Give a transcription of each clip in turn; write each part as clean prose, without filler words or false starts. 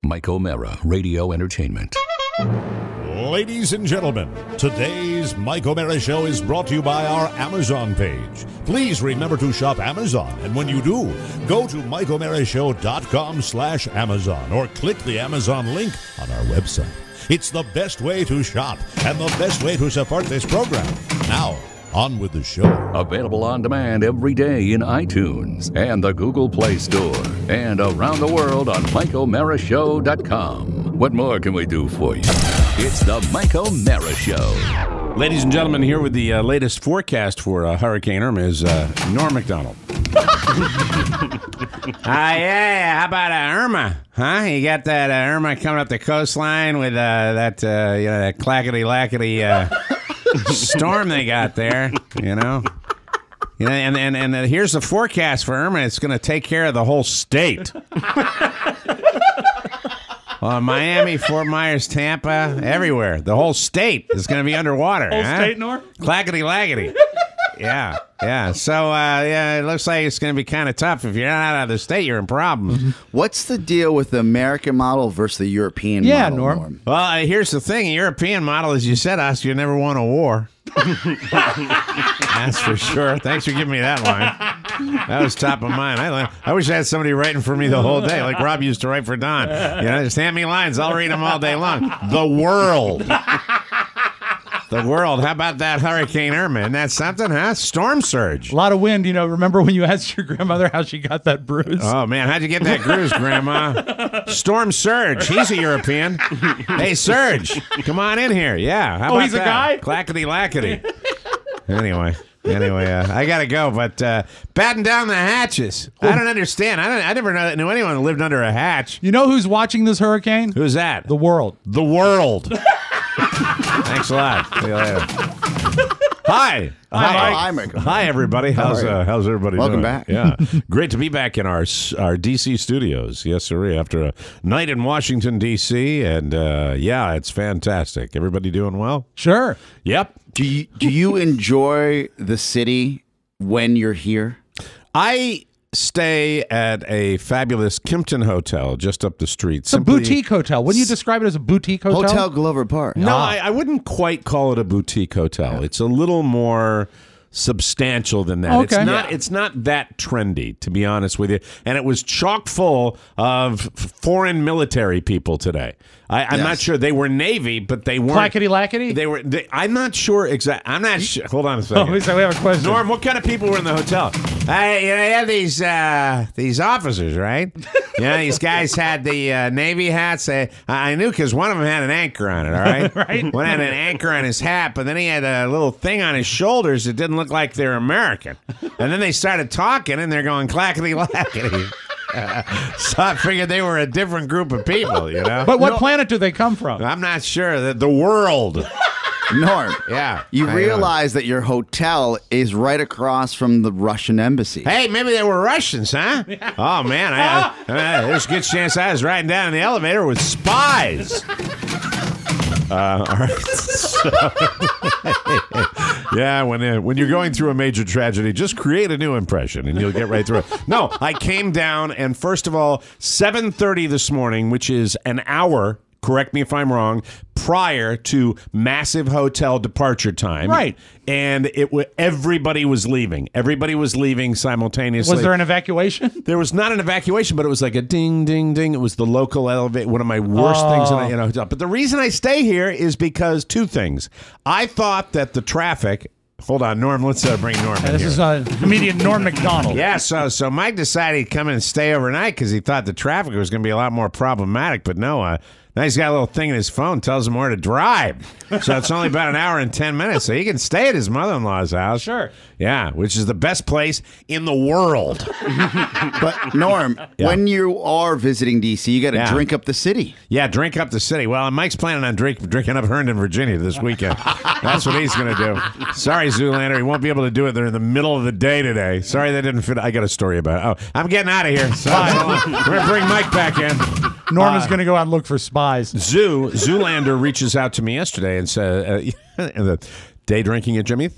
Mike O'Mara, Radio Entertainment. Ladies and gentlemen, today's Mike O'Mara Show is brought to you by our Amazon page. Please remember to shop Amazon, and when you do, go to MikeO'MaraShow.com/Amazon or click the Amazon link on our website. It's the best way to shop and the best way to support this program. Now, on with the show. Available on demand every day in iTunes and the Google Play Store and around the world on MikeO'MaraShow.com. What more can we do for you? It's the Mike O'Mara Show. Ladies and gentlemen, here with the latest forecast for Hurricane Irma is Norm Macdonald. Yeah, how about Irma? Huh? You got that Irma coming up the coastline with that clackety-lackety storm they got there, and here's the forecast for Irma. It's going to take care of the whole state. Miami, Fort Myers, Tampa, everywhere. The whole state is going to be underwater. Whole state, Norm? Clackety-lackety. Yeah. So, it looks like it's going to be kind of tough. If you're not out of the state, you're in problems. What's the deal with the American model versus the European model, Norm? Well, here's the thing. A European model, as you said, Oscar, never won a war. That's for sure. Thanks for giving me that line. That was top of mind. I wish I had somebody writing for me the whole day, like Rob used to write for Don. Just hand me lines. I'll read them all day long. The world. The world. How about that Hurricane Irma? Isn't that something, huh? Storm surge. A lot of wind. Remember when you asked your grandmother how she got that bruise? Oh, man. How'd you get that bruise, Grandma? Storm Surge. He's a European. Hey, Surge, come on in here. Yeah. How about he's that? A guy? Clackety-lackety. Anyway, I got to go, but batten down the hatches. I don't understand. I never knew anyone who lived under a hatch. You know who's watching this hurricane? Who's that? The world. The world. Thanks a lot. See you later. Hi. Hi, Michael. Hi, everybody. How's everybody Welcome doing? back. Yeah. Great to be back in our D.C. studios. Yes, sir. After a night in Washington, D.C., and it's fantastic. Everybody doing well? Sure. Yep. Do you enjoy the city when you're here? I stay at a fabulous Kimpton Hotel just up the street. It's a boutique hotel. Wouldn't you describe it as a boutique hotel? Hotel Glover Park. No, I wouldn't quite call it a boutique hotel. Yeah. It's a little more substantial than that. Okay. It's not that trendy, to be honest with you. And it was chock full of foreign military people today. I'm not sure they were Navy, but they weren't. Clackety-lackety? I'm not sure exactly. I'm not sure. Hold on a second. So we have a question. Norm, what kind of people were in the hotel? You have these officers, right? These guys had the Navy hats. I knew because one of them had an anchor on it, all right? Right. One had an anchor on his hat, but then he had a little thing on his shoulders that didn't look like they're American. And then they started talking, and they're going clackety-lackety. So I figured they were a different group of people, But what planet do they come from? I'm not sure. The world. Norm. Yeah. You realize that your hotel is right across from the Russian embassy. Hey, maybe they were Russians, huh? Yeah. Oh, man. There's a good chance I was riding down in the elevator with spies. All right. Yeah, when you're going through a major tragedy, just create a new impression and you'll get right through it. No, I came down and first of all, 7:30 this morning, which is an hour, correct me if I'm wrong, prior to massive hotel departure time. Right. And everybody was leaving. Everybody was leaving simultaneously. Was there an evacuation? There was not an evacuation, but it was like a ding, ding, ding. It was the local elevator, one of my worst things in a hotel. But the reason I stay here is because two things. I thought that the traffic... Hold on, Norm. Let's bring Norm in This here. is comedian Norm Macdonald. Yeah, so Mike decided he'd come in and stay overnight because he thought the traffic was going to be a lot more problematic. But no, now he's got a little thing in his phone, tells him where to drive. So it's only about an hour and 10 minutes. So he can stay at his mother-in-law's house. Sure. Yeah, which is the best place in the world. But, Norm, when you are visiting D.C., you got to drink up the city. Yeah, drink up the city. Well, Mike's planning on drinking up Herndon, Virginia this weekend. That's what he's going to do. Sorry, Zoolander. He won't be able to do it. They're in the middle of the day today. Sorry that didn't fit. I got a story about it. Oh, I'm getting out of here. So, we're going to bring Mike back in. Norm is going to go out and look for spies. Zoolander reaches out to me yesterday and said, day drinking at Jimmy's.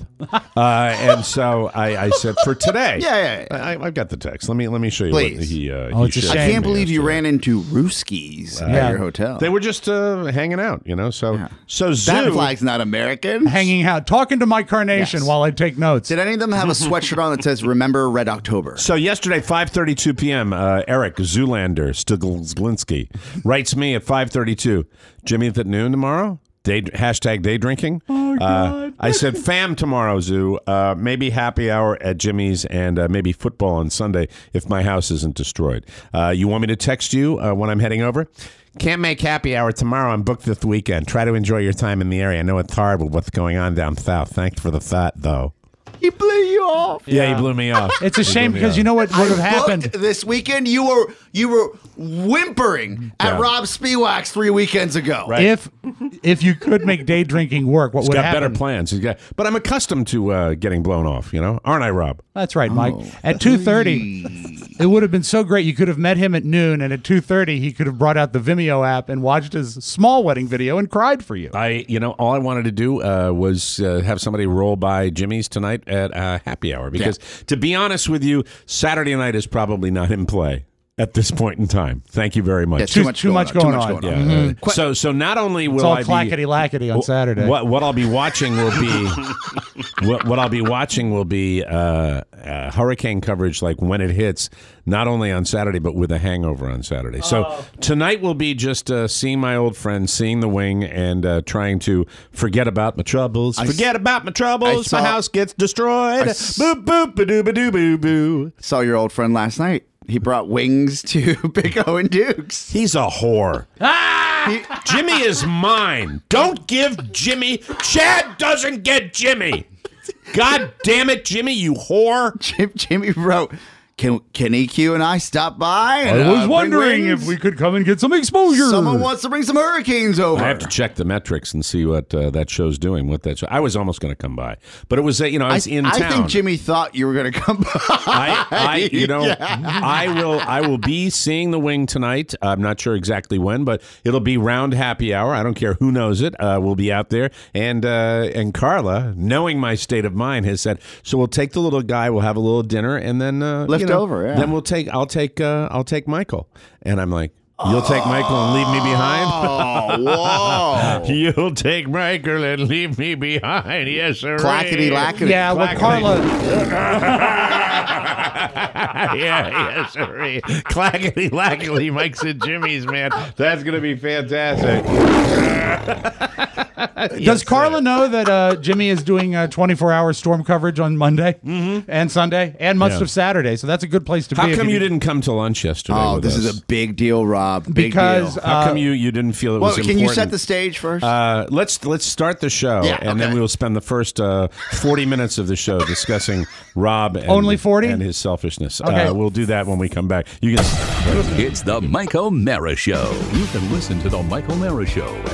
And so I said for today. Yeah. I've got the text. Let me show you Please. what he it's a shared I shame. with can't me believe you yesterday. ran into Rooskies at your hotel. They were just hanging out, So Zoo. That flag's not American. Hanging out, talking to Mike Carnation Yes. while I take notes. Did any of them have a sweatshirt on that says "Remember Red October"? So yesterday, 5:32 p.m., Eric Zoolander Stiglinski writes me at 5:32, Jimmy at noon tomorrow? Hashtag day drinking. Oh, God. I said, fam tomorrow, Zoo. Maybe happy hour at Jimmy's and maybe football on Sunday if my house isn't destroyed. You want me to text you when I'm heading over? Can't make happy hour tomorrow. I'm booked this weekend. Try to enjoy your time in the area. I know it's hard with what's going on down south. Thanks for the thought, though. He blew you off. Yeah, he blew me off. It's a shame because you know what would have happened? This weekend, you were whimpering at Rob Spiewak's 3 weekends ago. Right. If you could make day drinking work, what He's would got happen? better plans. But I'm accustomed to getting blown off, aren't I, Rob? That's right, Mike. At 2:30, it would have been so great. You could have met him at noon, and at 2:30, he could have brought out the Vimeo app and watched his small wedding video and cried for you. All I wanted to do was have somebody roll by Jimmy's tonight at happy hour because, to be honest with you, Saturday night is probably not in play at this point in time. Thank you very much. Yeah, Too much going on. Yeah. So not only will It's all I be clackety-lackety on Saturday. What I'll be watching will be what I'll be watching will be hurricane coverage like when it hits, not only on Saturday but with a hangover on Saturday. So tonight will be just seeing my old friends, seeing the wing, and trying to forget about my troubles. Forget about my troubles. My house gets destroyed. Boop boop ba doo ba doo boo boo. Saw your old friend last night. He brought wings to Big O and Duke's. He's a whore. Jimmy is mine. Don't give Jimmy. Chad doesn't get Jimmy. God damn it, Jimmy, you whore. Jimmy wrote, Can EQ and I stop by? I was wondering if we could come and get some exposure. Someone wants to bring some hurricanes over. I have to check the metrics and see what that show's doing. What that show. I was almost going to come by, but it was I was in town. I think Jimmy thought you were going to come by. I will be seeing the wing tonight. I'm not sure exactly when, but it'll be round happy hour. I don't care who knows it. We'll be out there, and Carla, knowing my state of mind, has said, so we'll take the little guy. We'll have a little dinner, and then over. Yeah. Then I'll take Michael, and I'm like, you'll take Michael and leave me behind? Oh, whoa. You'll take Michael and leave me behind. Yes, sir. Clackety lackety. Yeah, well, Carla. Yes, sir. Clackety lackety, Mike's and Jimmy's, man. That's going to be fantastic. Does Carla know that Jimmy is doing 24-hour storm coverage on Monday and Sunday and much of Saturday? So that's a good place to be. How come you didn't come to lunch yesterday? Oh, this is a big deal, Rob. Big because deal. How come you didn't feel it was important? Can you set the stage first? Let's start the show, and then we will spend the first 40 minutes of the show discussing Rob and, Only 40? and his selfishness. Okay. We'll do that when we come back. You can. It's the Mike O'Mara Show. You can listen to the Mike O'Mara Show at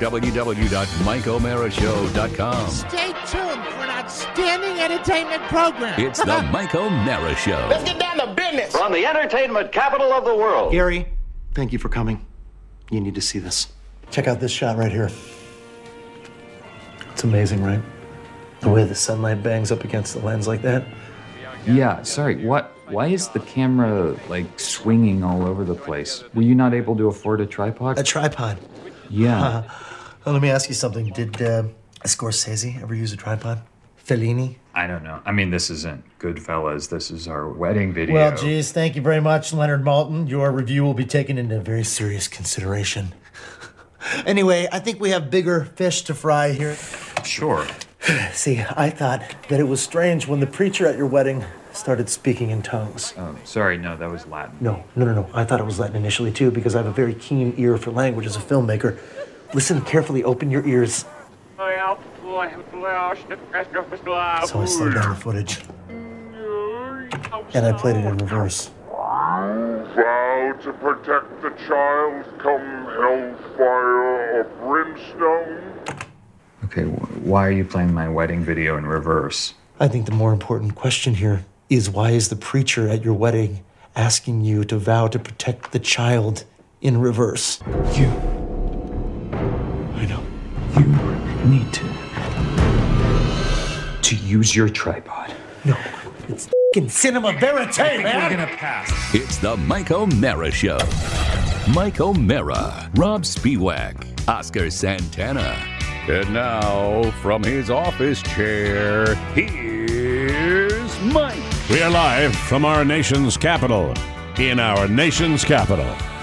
www.mikeomarashow.com. Stay tuned for an outstanding entertainment program. It's the Mike O'Mara Show. Let's get down to business. From the entertainment capital of the world. Gary, thank you for coming. You need to see this. Check out this shot right here. It's amazing, right? The way the sunlight bangs up against the lens like that. Yeah, sorry, why is the camera, swinging all over the place? Were you not able to afford a tripod? A tripod? Yeah. Well, let me ask you something. Did Scorsese ever use a tripod? Fellini? I don't know. I mean, this isn't Goodfellas. This is our wedding video. Well, geez, thank you very much, Leonard Maltin. Your review will be taken into very serious consideration. Anyway, I think we have bigger fish to fry here. Sure. See, I thought that it was strange when the preacher at your wedding started speaking in tongues. Oh, sorry, no, that was Latin. No. I thought it was Latin initially, too, because I have a very keen ear for language as a filmmaker. Listen carefully, open your ears. So I slowed down the footage. And I played it in reverse. Vow to protect the child, come hellfire of brimstone. Okay, why are you playing my wedding video in reverse? I think the more important question here is why is the preacher at your wedding asking you to vow to protect the child in reverse? I know. You need to. to use your tripod. No, it's f***ing cinema verite, man. We're gonna pass. It's the Mike O'Mara Show. Mike O'Mara, Rob Spiewak, Oscar Santana. And now, from his office chair, here's Mike. We are live from our nation's capital. In our nation's capital.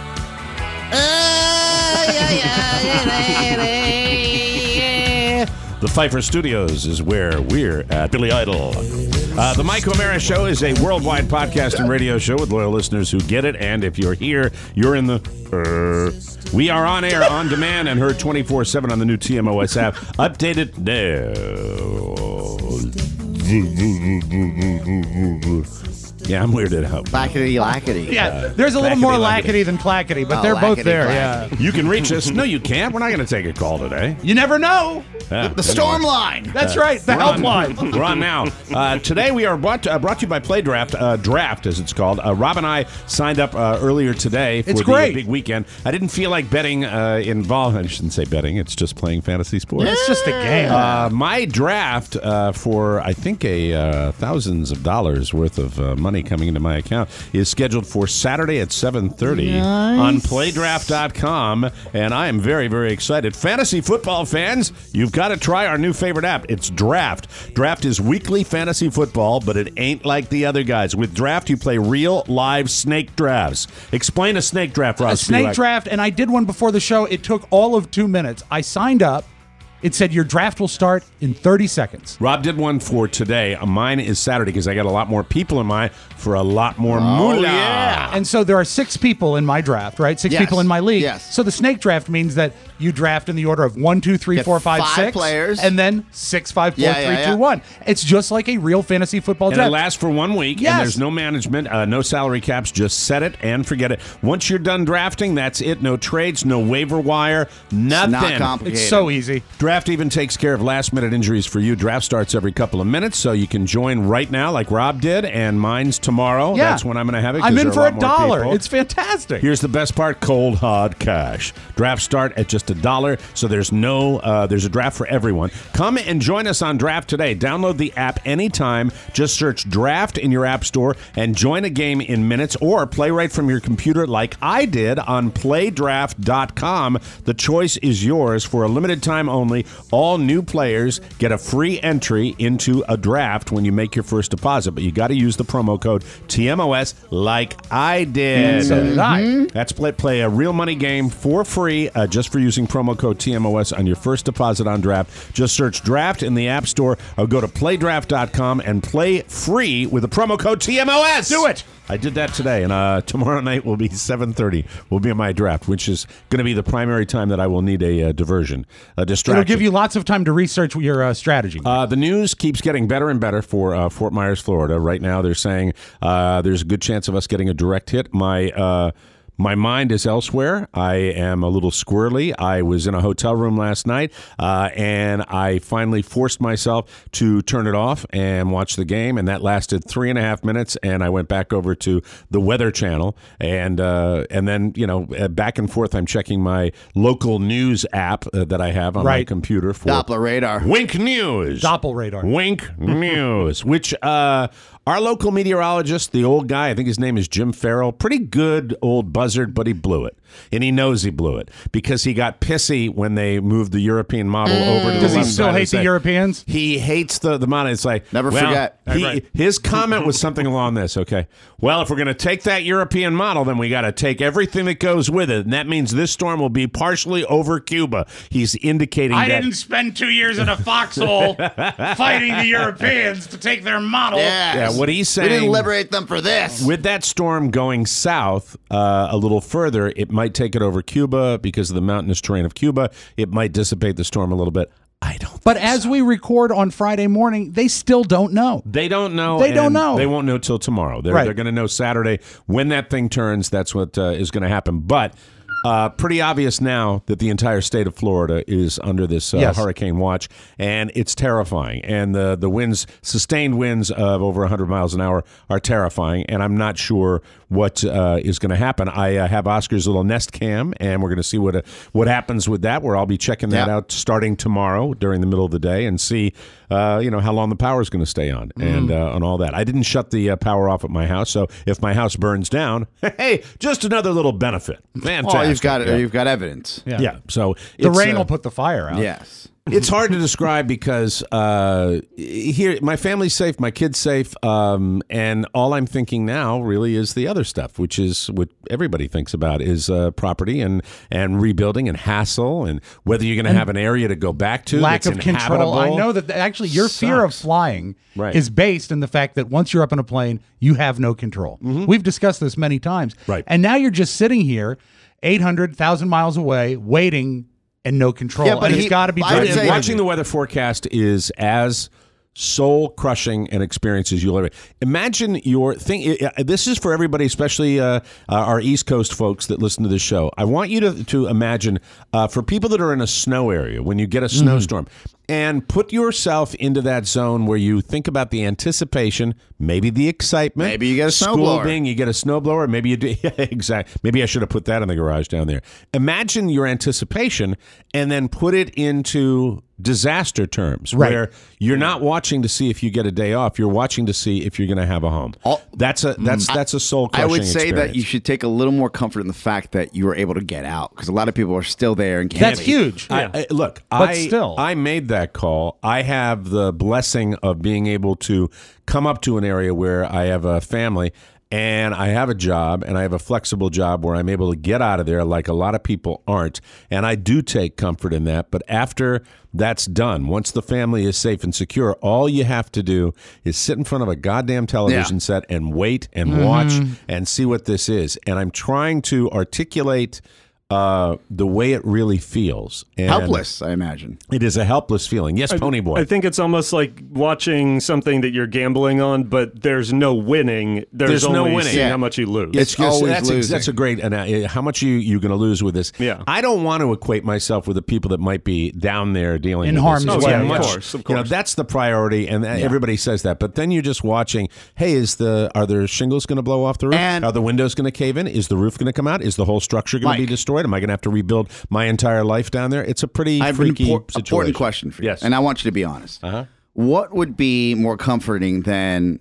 The Pfeiffer Studios is where we're at. Billy Idol. The Mike O'Mara Show is a worldwide podcast and radio show with loyal listeners who get it. And if you're here, you're in the... We are on air, on demand, and heard 24/7 on the new TMOS app. Updated now. Yeah, I'm weirded out. Lackety. Yeah, there's a little more lackety than clackety, but they're both there. Yeah. You can reach us. No, you can't. We're not going to take a call today. You never know. The storm line. That's right. The helpline. We're on now. Today we are brought to you by Play Draft, Draft as it's called. Rob and I signed up earlier today for the big weekend. I didn't feel like betting involved. I shouldn't say betting. It's just playing fantasy sports. It's just a game. My draft for I think thousands of dollars worth of money coming into my account is scheduled for Saturday at 7:30 on playdraft.com, and I am very, very excited. Fantasy football fans, you've got to try our new favorite app. It's Draft. Draft is weekly fantasy football, but it ain't like the other guys. With Draft, you play real, live snake drafts. Explain a snake draft, Ross. A snake draft, and I did one before the show. It took all of 2 minutes. I signed up. It said your draft will start in 30 seconds. Rob did one for today. Mine is Saturday because I got a lot more people in mine for a lot more moolah. Yeah. And so there are 6 people in my draft, right? 6 people in my league. Yes. So the snake draft means that you draft in the order of 1, 2, 3, 4, 5, 6 players, and then 6, 5, 4, 3, 2, 1. It's just like a real fantasy football draft. And it lasts for 1 week. Yes. And there's no management, no salary caps. Just set it and forget it. Once you're done drafting, that's it. No trades, no waiver wire, nothing. It's not complicated. It's so easy. Draft even takes care of last-minute injuries for you. Draft starts every couple of minutes, so you can join right now like Rob did, and mine's tomorrow. Yeah. That's when I'm going to have it. I'm in for $1. It's fantastic. Here's the best part: cold hard cash. Drafts start at just $1, so there's there's a draft for everyone. Come and join us on Draft today. Download the app anytime. Just search Draft in your app store and join a game in minutes, or play right from your computer like I did on playdraft.com. The choice is yours for a limited time only. All new players get a free entry into a draft when you make your first deposit, but you got to use the promo code TMOS like I did. So did I. That's play a real money game for free just for using promo code TMOS on your first deposit on Draft. Just search Draft in the App Store or go to playdraft.com and play free with the promo code TMOS. Do it. I did that today, and tomorrow night will be 7:30. Will be my draft, which is going to be the primary time that I will need a diversion, a distraction. It'll give you lots of time to research your strategy. The news keeps getting better and better for Fort Myers, Florida. Right now, they're saying there's a good chance of us getting a direct hit. My mind is elsewhere. I am a little squirrely. I was in a hotel room last night, and I finally forced myself to turn it off and watch the game, and that lasted 3.5 minutes, and I went back over to the Weather Channel, and then, back and forth, I'm checking my local news app that I have on my computer for Doppler radar. Wink News. Doppelradar. Wink News, which... our local meteorologist, the old guy, I think his name is Jim Farrell, pretty good old buzzard, but he blew it. And he knows he blew it because he got pissy when they moved the European model over to the left side. Does he still hate the Europeans? He hates the model. It's like, never forget. His comment was something along this, okay? Well, if we're going to take that European model, then we got to take everything that goes with it. And that means this storm will be partially over Cuba. He's indicating I didn't spend 2 years in a foxhole fighting the Europeans to take their model. Yeah, what he's saying... We didn't liberate them for this. With that storm going south a little further, it might take it over Cuba because of the mountainous terrain of Cuba. It might dissipate the storm a little bit. I don't. But as we record on Friday morning, they still don't know. They don't know. They don't know. They won't know till tomorrow. They're going to know Saturday when that thing turns. That's what is going to happen. But Pretty obvious now that the entire state of Florida is under this hurricane watch, and it's terrifying. And the winds, sustained winds of over 100 miles an hour, are terrifying. And I'm not sure what is going to happen. I have Oscar's little Nest Cam, and we're going to see what happens with that. Where I'll be checking that out starting tomorrow during the middle of the day, and see how long the power is going to stay on, and all that. I didn't shut the power off at my house, so if my house burns down, hey, just another little benefit. Fantastic. Oh, you've got it. You've got evidence. Yeah. So the rain will put the fire out. Yes. It's hard to describe because here my family's safe, my kid's safe, and all I'm thinking now really is the other stuff, which is what everybody thinks about is property and rebuilding and hassle, and whether you're going to have an area to go back to. Lack that's of control. I know that actually your fear of Sucks. flying Right. is based in the fact that once you're up in a plane, you have no control. We've discussed this many times. Right. And now you're just sitting here 800,000 miles away waiting and no control. Yeah, but and it's got to be I would say- Watching the weather forecast is as soul-crushing an experience as you'll ever. Imagine your thing. This is for everybody, especially our East Coast folks that listen to this show. I want you to imagine for people that are in a snow area when you get a snowstorm, and put yourself into that zone where you think about the anticipation, maybe the excitement. Maybe you get a School snowblower. being, you get a snowblower. Maybe you do. Yeah, exactly. Maybe I should have put that in the garage down there. Imagine your anticipation and then put it into disaster terms, Right. where you're not watching to see if you get a day off. You're watching to see if you're going to have a home. That's a soul crushing I would say experience. that you should take a little more comfort in the fact that you were able to get out, because a lot of people are still there and can't. That's leave. huge. Look, But still. I made that call. I have the blessing of being able to come up to an area where I have a family and I have a job, and I have a flexible job where I'm able to get out of there like a lot of people aren't. And I do take comfort in that. But after that's done, once the family is safe and secure, all you have to do is sit in front of a goddamn television set and wait and watch and see what this is. And I'm trying to articulate the way it really feels. And Helpless, I imagine. It is a helpless feeling. Yes, Pony Boy. I think it's almost like watching something that you're gambling on, but there's no winning. There's no only winning. seeing Yeah. how much you lose. It's always that's losing. that's a great. How much you going to lose with this? Yeah. I don't want to equate myself with the people that might be down there dealing In with harm's this. It's way. how Of much- course, of you know, course. that's the priority, and everybody says that. But then you're just watching. Hey, are there shingles going to blow off the roof? And- are the windows going to cave in? Is the roof going to come out? Is the whole structure going to be Mike. destroyed? Am I going to have to rebuild my entire life down there? It's a pretty I have an freaky situation. important question for you. Yes. And I want you to be honest. Uh-huh. What would be more comforting than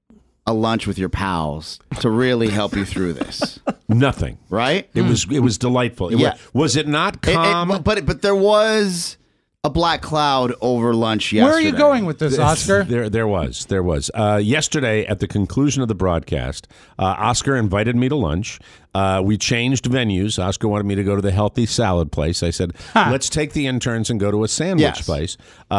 a lunch with your pals to really help you through this? Nothing. Right? It was delightful. Yeah. Was it not calm? But there was a black cloud over lunch yesterday. Where are you going with this, Oscar? There was. Yesterday, at the conclusion of the broadcast, Oscar invited me to lunch. We changed venues. Oscar wanted me to go to the healthy salad place. I said, let's take the interns and go to a sandwich Yes. place.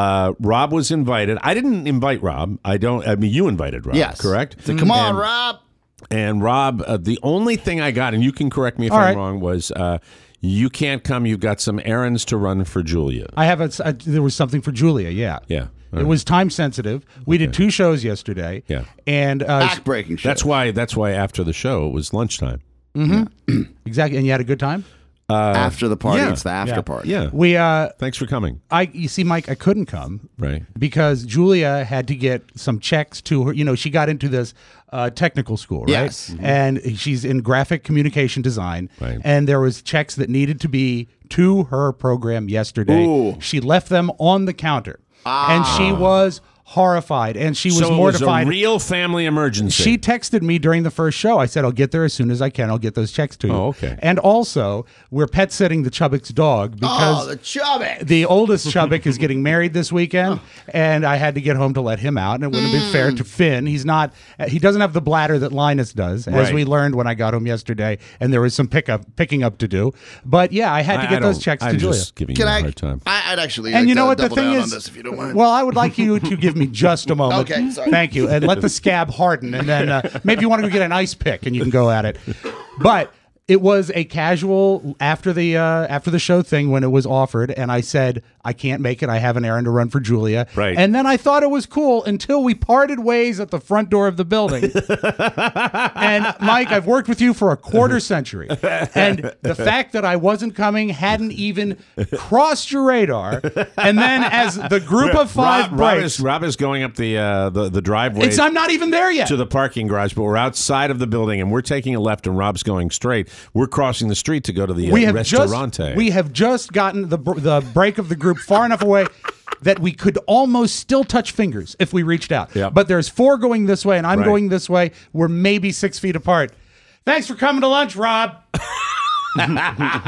Rob was invited. I didn't invite Rob. You invited Rob, Yes. correct? So come on, And- Rob. And Rob, the only thing I got, and you can correct me if All I'm right. wrong, was you can't come. You've got some errands to run for Julia. I have there was something for Julia, yeah. Yeah. It was time sensitive. We did 2 shows yesterday. Yeah. And Back-breaking shit. That's why after the show it was lunchtime. exactly. And you had a good time? After the party, yeah. it's the after party. Yeah. We Thanks for coming. you see, Mike, I couldn't come Right. because Julia had to get some checks to her. You know, she got into this technical school, right? Yes. And she's in graphic communication design. Right. And there was checks that needed to be to her program yesterday. Ooh. She left them on the counter. And she was horrified, and she was so mortified. it was a real family emergency. She texted me during the first show. I said, I'll get there as soon as I can. I'll get those checks to you. Oh, okay. And also, we're pet sitting the Chubbuck's dog because Oh, the Chubbuck. the oldest Chubbuck is getting married this weekend, and I had to get home to let him out. And it wouldn't have been fair to Finn. He doesn't have the bladder that Linus does, as Right. we learned when I got home yesterday, and there was some picking up to do. But yeah, I had to get those checks to I'm Julia. just giving Can you a I? hard time. I'd actually. And like you know to what the double thing down is? on this, if you don't mind. Well, I would like you to give me just a moment. Okay, sorry. Thank you. And let the scab harden, and then maybe you want to go get an ice pick, and you can go at it. But It was a casual after the show thing when it was offered, and I said, I can't make it. I have an errand to run for Julia. Right. And then I thought it was cool until we parted ways at the front door of the building. And Mike, I've worked with you for a quarter century. And the fact that I wasn't coming hadn't even crossed your radar. And then as the group of five breaks. Rob is going up the driveway. I'm not even there yet. To the parking garage, but we're outside of the building, and we're taking a left, and Rob's going straight. We're crossing the street to go to the restaurante. We have just gotten the break of the group far enough away that we could almost still touch fingers if we reached out. Yep. But there's 4 going this way, and I'm going this way. We're maybe 6 feet apart. Thanks for coming to lunch, Rob. And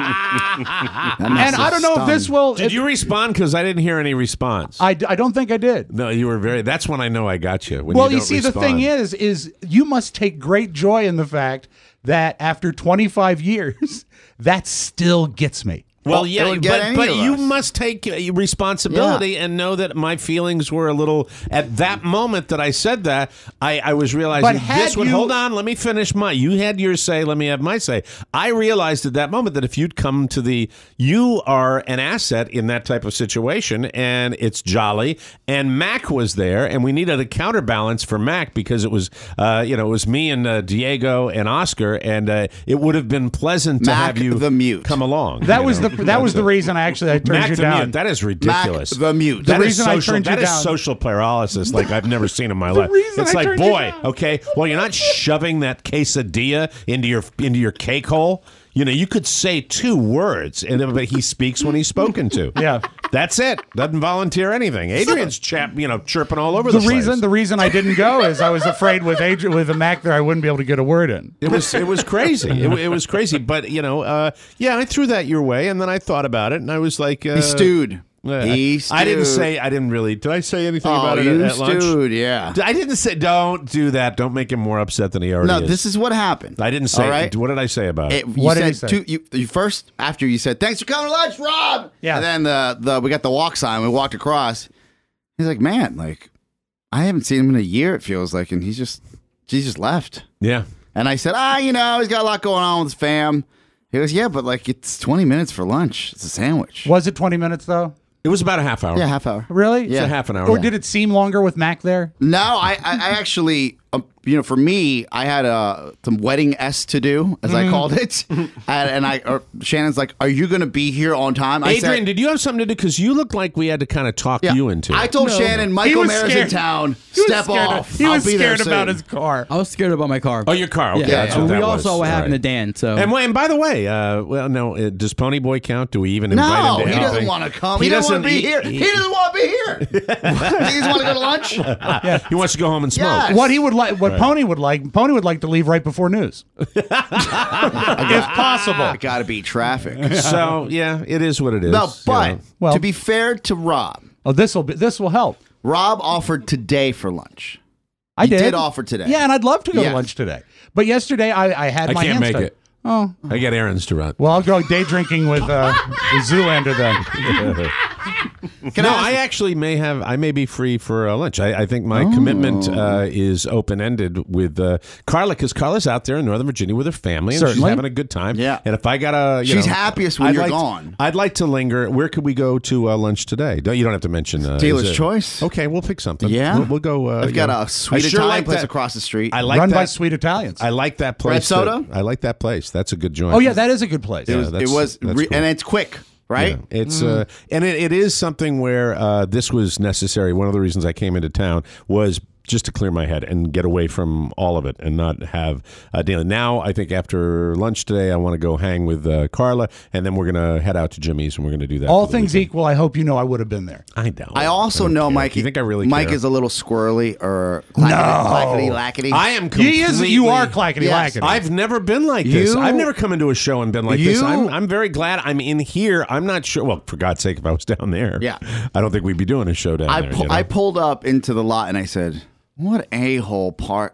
I don't know if this will... Did you respond? Because I didn't hear any response. I don't think I did. No, you were very... That's when I know I got you. Well, you see, the thing is you must take great joy in the fact that after 25 years, that still gets me. Well, yeah, but you must take responsibility and know that my feelings were a little... At that moment that I said that, I was realizing this would... Hold on, let me finish my... You had your say, let me have my say. I realized at that moment that if you'd come to the... You are an asset in that type of situation, and it's jolly, and Mac was there, and we needed a counterbalance for Mac because it was, it was me and Diego and Oscar, and it would have been pleasant to have you come along. That was the reason I turned Mac you the down. Mute. That is ridiculous. Mac the Mute. That is reason I turned you that is down. social paralysis like I've never seen in my life. It's like, boy, okay, well, you're not shoving that quesadilla into your cake hole. You know, you could say 2 words, but he speaks when he's spoken to. Yeah. That's it. Doesn't volunteer anything. Adrian's chirping all over the place. The reason I didn't go is I was afraid with a Mac there I wouldn't be able to get a word in. It was crazy. It was crazy. But, I threw that your way, and then I thought about it, and I was like... he stewed. I didn't really. Did I say anything about it at lunch? Stewed, yeah. I didn't say. Don't do that. Don't make him more upset than he already is. No, this is what happened. I didn't say. All right? What did I say about it? What did you say? You first, after you said, "Thanks for coming to lunch, Rob." Yeah. And then we got the walk sign. We walked across. He's like, "Man, like, I haven't seen him in a year. It feels like," and he just left. Yeah. And I said, he's got a lot going on with his fam. He goes, "Yeah, but like, it's 20 minutes for lunch. It's a sandwich." Was it 20 minutes though? It was about a half hour. Yeah, half hour. Really? Yeah, a half an hour. Or did it seem longer with Mac there? No, I actually, for me, I had some wedding to do, as I called it, and Shannon's like, "Are you going to be here on time?" Adrian, did you have something to do? Because you looked like we had to kind of talk you into it. I told Shannon, Michael Mara's in town. Step off. He was scared about his car. I was scared about my car. Oh, your car. Okay, Yeah. that's what that we all was. saw what All happened right. to Dan. So And by the way, does Pony Boy count? Do we even invite him to anything? No, he doesn't want to come. He doesn't want to be here. He doesn't want to be here. He doesn't want to go to lunch. He wants to go home and smoke. Yes. What he would like, Pony would like to leave right before news, if possible. I got to beat traffic. So yeah, it is what it is. No, but Well- to be fair to Rob, This will help. Rob offered today for lunch. I He did. did offer today. Yeah, and I'd love to go Yeah. to lunch today. But yesterday I had I my can't hands make tied. it. Oh, I got errands to run. well, I'll go day drinking with Zoolander then. I actually may be free for lunch. I think my commitment is open-ended with Carla, because Carla's out there in Northern Virginia with her family, and she's Certainly. having a good time. Yeah. And if I got She's happiest when you're gone. I'd like to linger. Where could we go to lunch today? You don't have to mention. Dealer's Choice. Okay, we'll pick something. Yeah. We'll go. I've got a sweet Italian place across the street. I like Run that. by Sweet Italians. I like that place. Red soda? I like that place. That's a good joint. Oh yeah, that is a good place. It was, that's cool. and it's quick, right? Yeah, it's and it is something where this was necessary. One of the reasons I came into town was just to clear my head and get away from all of it and not have daily. Now, I think after lunch today, I want to go hang with Carla, and then we're going to head out to Jimmy's, and we're going to do that. All things equal, I hope you know I would have been there. I don't. I also know, care. Mike. You think I really Mike care? is a little squirrely or clackety lackety. I am He is. completely... You are clackety Yes. lackety. I've never been like this. I've never come into a show and been like this. I'm very glad I'm in here. I'm not sure. Well, for God's sake, if I was down there, Yeah. I don't think we'd be doing a show down there. you know? I pulled up into the lot and I said, "What a-hole part."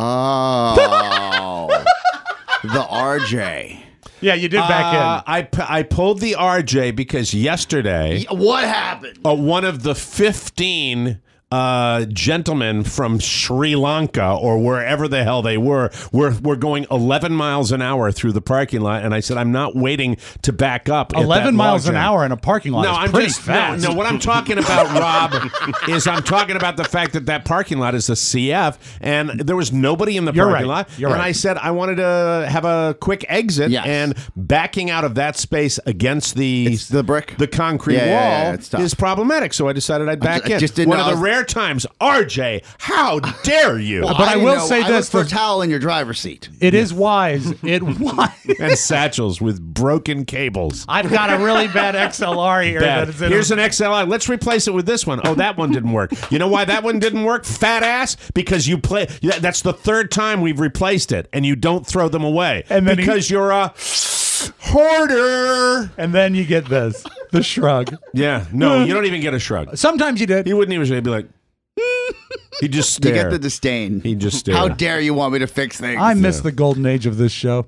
Oh. The RJ. Yeah, you did back in. I pulled the RJ because yesterday What happened? one of the 15 gentlemen from Sri Lanka or wherever the hell they were going 11 miles an hour through the parking lot, and I said, I'm not waiting to back up. 11 miles an hour in a parking lot is pretty fast. No, what I'm talking about, Rob, is I'm talking about the fact that parking lot is a CF, and there was nobody in the parking lot. You're right. I said I wanted to have a quick exit, and backing out of that space against the brick, the concrete wall is problematic. So I decided I'd back in. Just didn't One know of the rare times, RJ, how dare you? Well, but I will say I this: looked for a towel in your driver's seat. It is wise. And satchels with broken cables. I've got a really bad XLR here. Bad. That is in Here's an XLR. Let's replace it with this one. Oh, that one didn't work. You know why that one didn't work? Fat ass. Because you play. That's the third time we've replaced it, and you don't throw them away. And then because you're a hoarder. And then you get this, the shrug. Yeah. No, you don't even get a shrug. Sometimes you did. He wouldn't even be like. He'd just stare. You get the disdain. He'd just stare. How dare you want me to fix things? I miss the golden age of this show.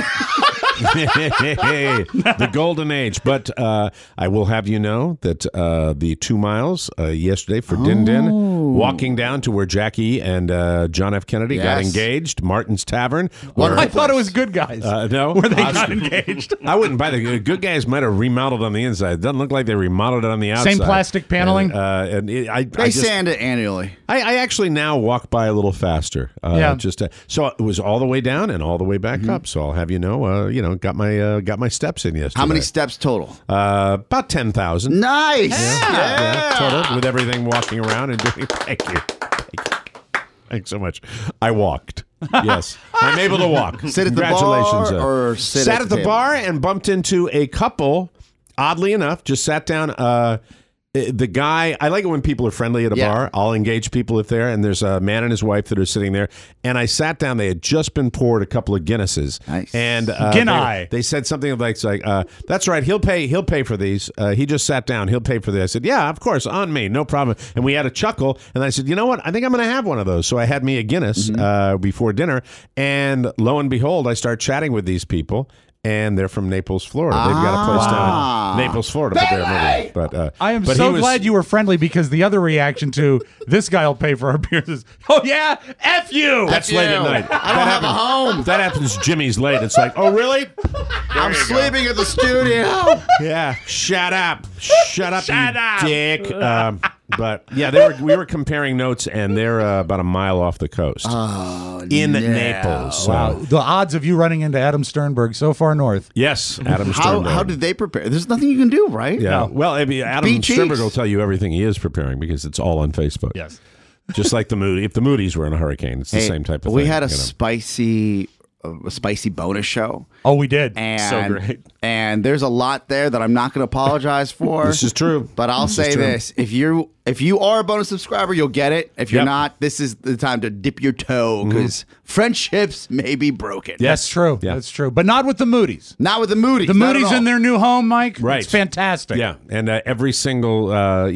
The golden age. But I will have you know that the 2 miles yesterday for Din Din, walking down to where Jackie and John F. Kennedy got engaged, Martin's Tavern. I thought it was Good Guys. No. Where they got engaged. I wouldn't buy the Good Guys might have remodeled on the inside. It doesn't look like they remodeled it on the outside. Same plastic paneling? They sand it annually. I actually now walk by a little faster. So it was all the way down and all the way back up. So I'll have you know, got my steps in yesterday. How many steps total? About 10,000. Nice. Yeah, total with everything walking around and doing. Thank you. Thanks so much. I walked. Yes, I'm able to walk. Sit at the Congratulations, bar or sit sat at the table? bar and bumped into a couple. Oddly enough, just sat down. The guy, I like it when people are friendly at a bar. I'll engage people if they're, and there's a man and his wife that are sitting there. And I sat down. They had just been poured a couple of Guinnesses. Nice. And they said something like, that's right. He'll pay for these. He just sat down. He'll pay for this. I said, yeah, of course, on me, no problem. And we had a chuckle. And I said, you know what? I think I'm going to have one of those. So I had me a Guinness before dinner. And lo and behold, I start chatting with these people. And they're from Naples, Florida. They've got a place down in Naples, Florida. But I am so glad you were friendly, because the other reaction to this guy will pay for our beers is, oh yeah, F you. That's late at night. I don't have a home. That happens. Jimmy's late. It's like, oh really? I'm sleeping at the studio. Yeah. Shut up. Shut up, you dick. But yeah, we were comparing notes, and they're about a mile off the coast in Naples. So. Wow, the odds of you running into Adam Sternberg so far north. Yes, Adam Sternberg. How did they prepare? There's nothing you can do, right? Yeah. No. Well, Adam Sternberg will tell you everything he is preparing because it's all on Facebook. Yes. Just like the Moody. If the Moody's were in a hurricane, it's the same type of thing. We had a spicy bonus show. Oh, we did. And, so great. And there's a lot there that I'm not going to apologize for. This is true. But I'll say this. If you are a bonus subscriber, you'll get it. If you're not, this is the time to dip your toe, because friendships may be broken. Yes. That's true. Yeah. That's true. But not with the Moody's. Not with the Moody's. The not Moody's at all. in their new home, Mike. Right. It's fantastic. Yeah, and every single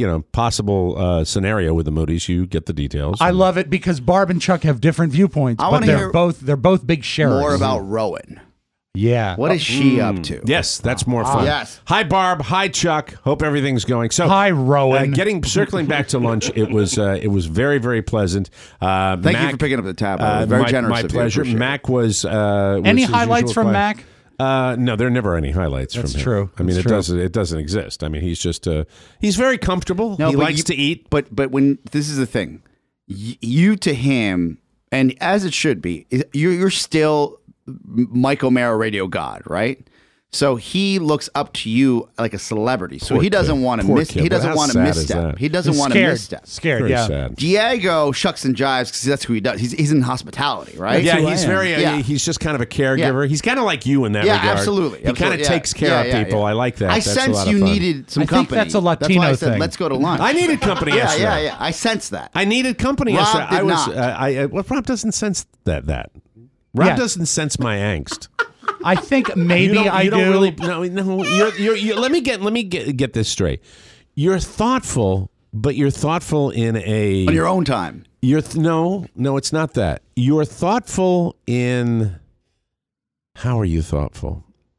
possible scenario with the Moody's, you get the details. I love it because Barb and Chuck have different viewpoints, but they're both big sharers. More about Rowan. Yeah. What is she up to? Yes, that's more fun. Yes. Hi, Barb. Hi, Chuck. Hope everything's going. So, hi, Rowan. Circling back to lunch, it was very, very pleasant. Thank you for picking up the tab. Very generous. My of pleasure. You. Mac was any highlights from Mac? No, there are never any highlights from him. That's true. I mean, That's it doesn't exist. I mean, he's just he's very comfortable. He likes to eat. But when this is the thing, you to him, and as it should be, you're still Mike O'Mara radio god, right? So he looks up to you like a celebrity. So he doesn't want to miss. He doesn't want to misstep. He doesn't want to misstep. Scared. Very Yeah. sad. Diego shucks and jives because that's who he does. He's in hospitality, right? Yeah, he's very. He's just kind of a caregiver. Yeah. He's kind of like you in that regard. Absolutely. He kind of takes care of people. I like that. I That's a sense lot of you fun. needed some I think company. that's a Latino that's why I said, thing. let's go to lunch. I needed company yesterday. Yeah. I sense that. I needed company Rob yesterday. did not. Well, Rob doesn't sense that. Rob doesn't sense my angst. I think maybe I do. Really, no. You're, let me get this straight. You're thoughtful, but you're thoughtful in a on your own time. No, it's not that. You're thoughtful in. How are you thoughtful?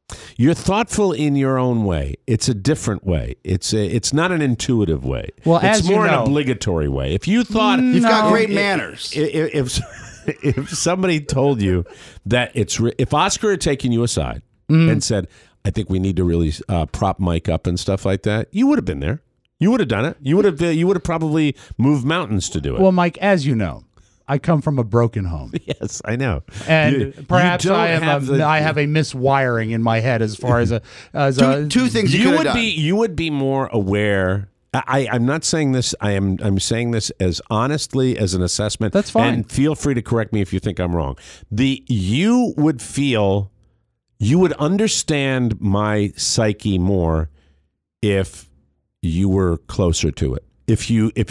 You're thoughtful in your own way. It's a different way. It's not an intuitive way. Well, it's as you more an know- obligatory way. If you thought You've got great manners. If somebody told you that if Oscar had taken you aside and said, "I think we need to really prop Mike up and stuff like that," you would have been there. You would have done it. You would have probably moved mountains to do it. Well, Mike, as you know, I come from a broken home. Yes, I know. And perhaps don't I have have a miswiring in my head as far as Two things you could have done. You would be more aware. I'm not saying this. I'm saying this as honestly as an assessment. That's fine. And feel free to correct me if you think I'm wrong. You would understand my psyche more if you were closer to it. If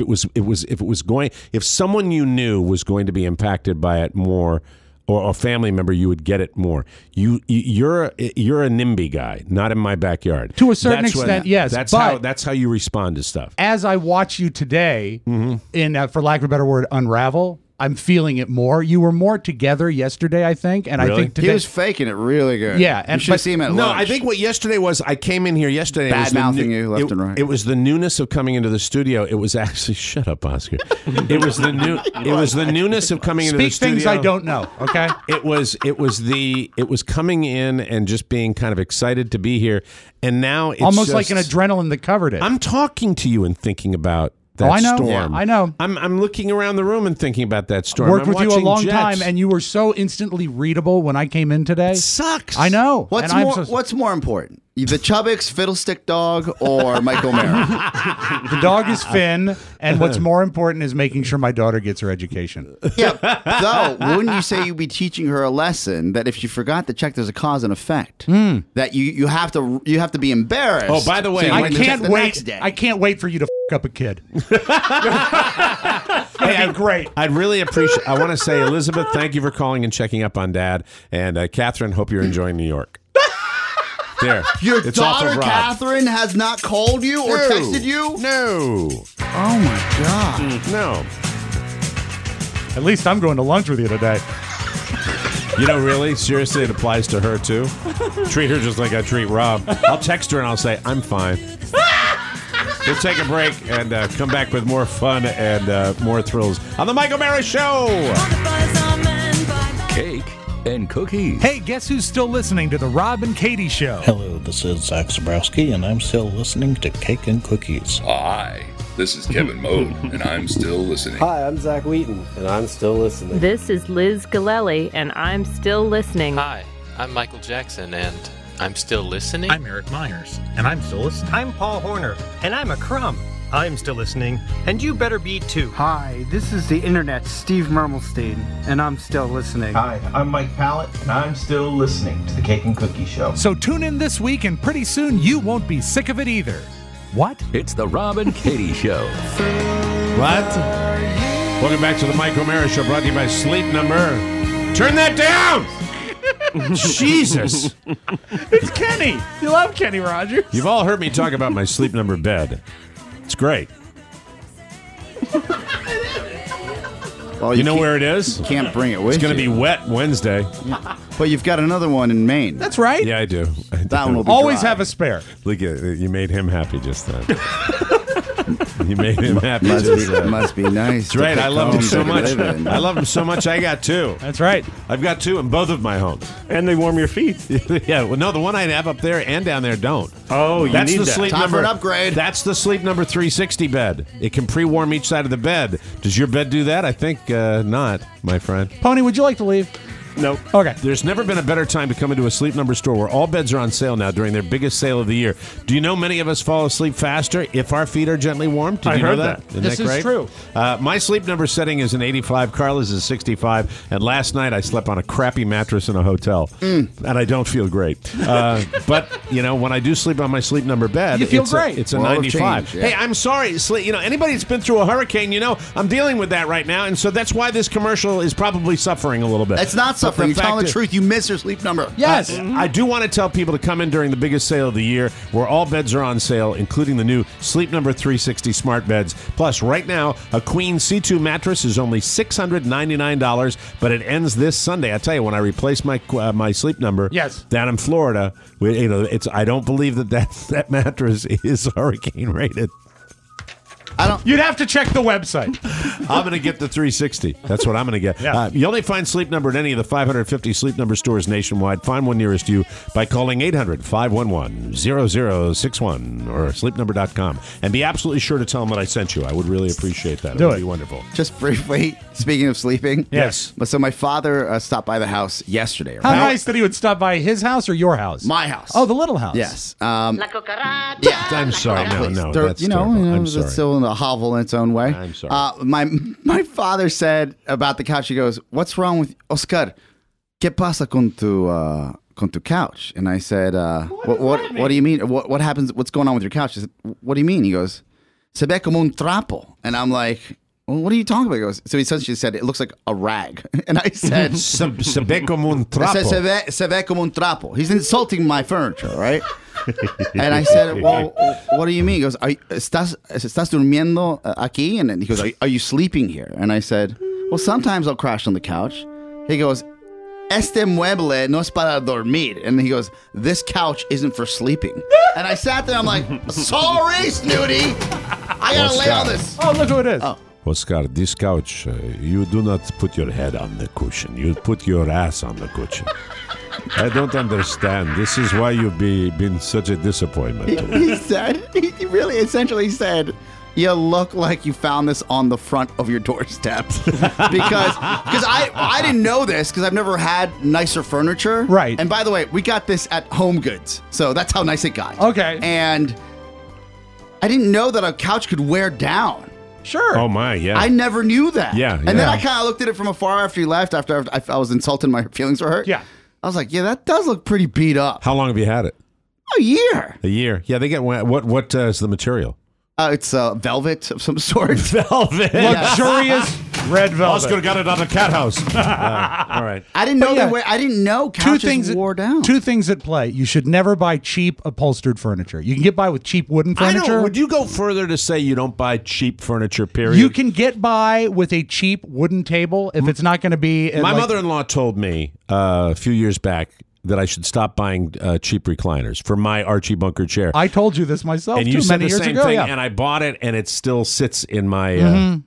someone you knew was going to be impacted by it more, or a family member, you would get it more. You're a NIMBY guy, not in my backyard. To a certain extent, yes. That's how you respond to stuff. As I watch you today, in for lack of a better word, unravel, I'm feeling it more. You were more together yesterday, I think, and Really? I think today He was faking it really good. Yeah, you should see him at No, lunch. I think what yesterday was, I came in here yesterday. Bad-mouthing you left and right. It was the newness of coming into the studio. It was actually, shut up, Oscar. It was the newness of coming into the speak studio. things I don't know. Okay, It was coming in and just being kind of excited to be here, and now it's almost like just- an adrenaline that covered it. I'm talking to you and thinking about that I know. storm. Yeah, I know. I'm looking around the room and thinking about that storm. Worked I'm with you a watching long Jets. time, and you were so instantly readable when I came in today. Sucks. I know. What's And I'm more? so- What's more important, the Chubbix fiddlestick dog or Michael Mara? The dog is Finn, and what's more important is making sure my daughter gets her education. Yeah. Though, wouldn't you say you'd be teaching her a lesson that if she forgot to check, there's a cause and effect? That you have to be embarrassed. Oh, by the way, so you I went to check can't the next wait. day. I can't wait for you to up a kid. That'd be great. I'd really appreciate. I want to say, Elizabeth, thank you for calling and checking up on Dad, and Catherine, hope you're enjoying New York. There, Your it's off daughter of Rob. Catherine has not called you or texted you? No, Oh my god. no. At least I'm going to lunch with you today. You know, really, seriously, it applies to her too. Treat her just like I treat Rob. I'll text her and I'll say, "I'm fine." We'll take a break and come back with more fun and more thrills on the Mike O'Mara Show. Cake and cookies. Hey, guess who's still listening to the Rob and Katie Show? Hello, this is Zach Zabrowski, and I'm still listening to Cake and Cookies. Hi, this is Kevin Mode, and I'm still listening. Hi, I'm Zach Wheaton, and I'm still listening. This is Liz Galelli, and I'm still listening. Hi, I'm Michael Jackson, and I'm still listening. I'm Eric Myers, and I'm still listening. I'm Paul Horner, and I'm a crumb. I'm still listening, and you better be too. Hi, this is the Internet's Steve Mermelstein, and I'm still listening. Hi, I'm Mike Pallett, and I'm still listening to the Cake and Cookie Show. So tune in this week, and pretty soon you won't be sick of it either. What? It's the Rob and Katie Show. What? Welcome back to the Mike O'Mara Show, brought to you by Sleep Number. Turn that down! Jesus. It's Kenny. You love Kenny Rogers. You've all heard me talk about my Sleep Number bed. It's great. Well, you know where it is? You can't bring it with It's going to you. be wet Wednesday. But you've got another one in Maine. That's right. Yeah, I do. That one will be Always dry. have a spare. Look at you made him happy just then. You made him happy. Must be nice. That's right. I love him so much. live in. I love him so much. I got two. That's right. I've got two in both of my homes. And they warm your feet. Yeah. Well, no, the one I have up there and down there don't. Oh, you That's need the that. Sleep Time Number for an upgrade. That's the Sleep Number 360 bed. It can pre-warm each side of the bed. Does your bed do that? I think not, my friend. Pony, would you like to leave? Nope. Okay. There's never been a better time to come into a Sleep Number store where all beds are on sale now during their biggest sale of the year. Do you know many of us fall asleep faster if our feet are gently warmed? Did I you know heard that? that. Isn't This that is great? true. My Sleep Number setting is an 85. Carla's is 65. And last night I slept on a crappy mattress in a hotel. And I don't feel great. But, you know, when I do sleep on my Sleep Number bed, You feel it's great. It's a World of 95. change, yeah. Hey, I'm sorry. You know, anybody that's been through a hurricane, you know, I'm dealing with that right now. And so that's why this commercial is probably suffering a little bit. It's not suffering. You're telling the truth. You miss your sleep number. Yes. I do want to tell people to come in during the biggest sale of the year, where all beds are on sale, including the new Sleep Number 360 smart beds. Plus, right now, a Queen C2 mattress is only $699, but it ends this Sunday. I tell you, when I replace my Sleep Number down in Florida, I don't believe that mattress is hurricane rated. You'd have to check the website. I'm going to get the 360. That's what I'm going to get. Yeah. You only find Sleep Number at any of the 550 Sleep Number stores nationwide. Find one nearest you by calling 800-511-0061 or sleepnumber.com. And be absolutely sure to tell them that I sent you. I would really appreciate that. It would be wonderful. Just briefly, speaking of sleeping. Yes. So my father stopped by the house yesterday. How nice that he would stop by his house or your house? My house. Oh, the little house. Yes. I'm sorry. No, that's terrible. I'm sorry. It's still in a hovel in its own way. I'm sorry. My father said about the couch, he goes, "What's wrong with Oscar? ¿Qué pasa con tu couch?" And I said, what do you mean? What happens? What's going on with your couch? I said, "What do you mean?" He goes, "Se ve como un trapo." And I'm like, well, what are you talking about? He goes, so he essentially said, it looks like a rag. And I said, Se ve como un trapo. Se ve como un trapo. He's insulting my furniture, right? And I said, well, what do you mean? He goes, ¿Estás durmiendo aquí? And then he goes, are you sleeping here? And I said, well, sometimes I'll crash on the couch. He goes, este mueble no es para dormir. And he goes, this couch isn't for sleeping. And I sat there, I'm like, sorry, Snooty. I gotta lay on this. Oh, look who it is. Oh. Oscar, this couch, you do not put your head on the cushion. You put your ass on the cushion. I don't understand. This is why you've been such a disappointment. He said, he really essentially said, you look like you found this on the front of your doorstep. because I didn't know this because I've never had nicer furniture. Right. And by the way, we got this at Home Goods. So that's how nice it got. Okay. And I didn't know that a couch could wear down. Sure. Oh, my, yeah. I never knew that. Yeah. And then I kind of looked at it from afar after he left, after I was insulted, my feelings were hurt. Yeah. I was like, yeah, that does look pretty beat up. How long have you had it? A year. A year. Yeah, they get what is the material? It's velvet of some sort. Velvet. Luxurious red velvet. Oscar got it on the cat house. All right. I didn't know I didn't know couches wore down. Two things at play. You should never buy cheap upholstered furniture. You can get by with cheap wooden furniture. Would you go further to say you don't buy cheap furniture, period? You can get by with a cheap wooden table if it's not going to be... My mother-in-law told me a few years back that I should stop buying cheap recliners for my Archie Bunker chair. I told you this myself and you said many the years same ago. thing, Yeah. and I bought it, and it still sits in my...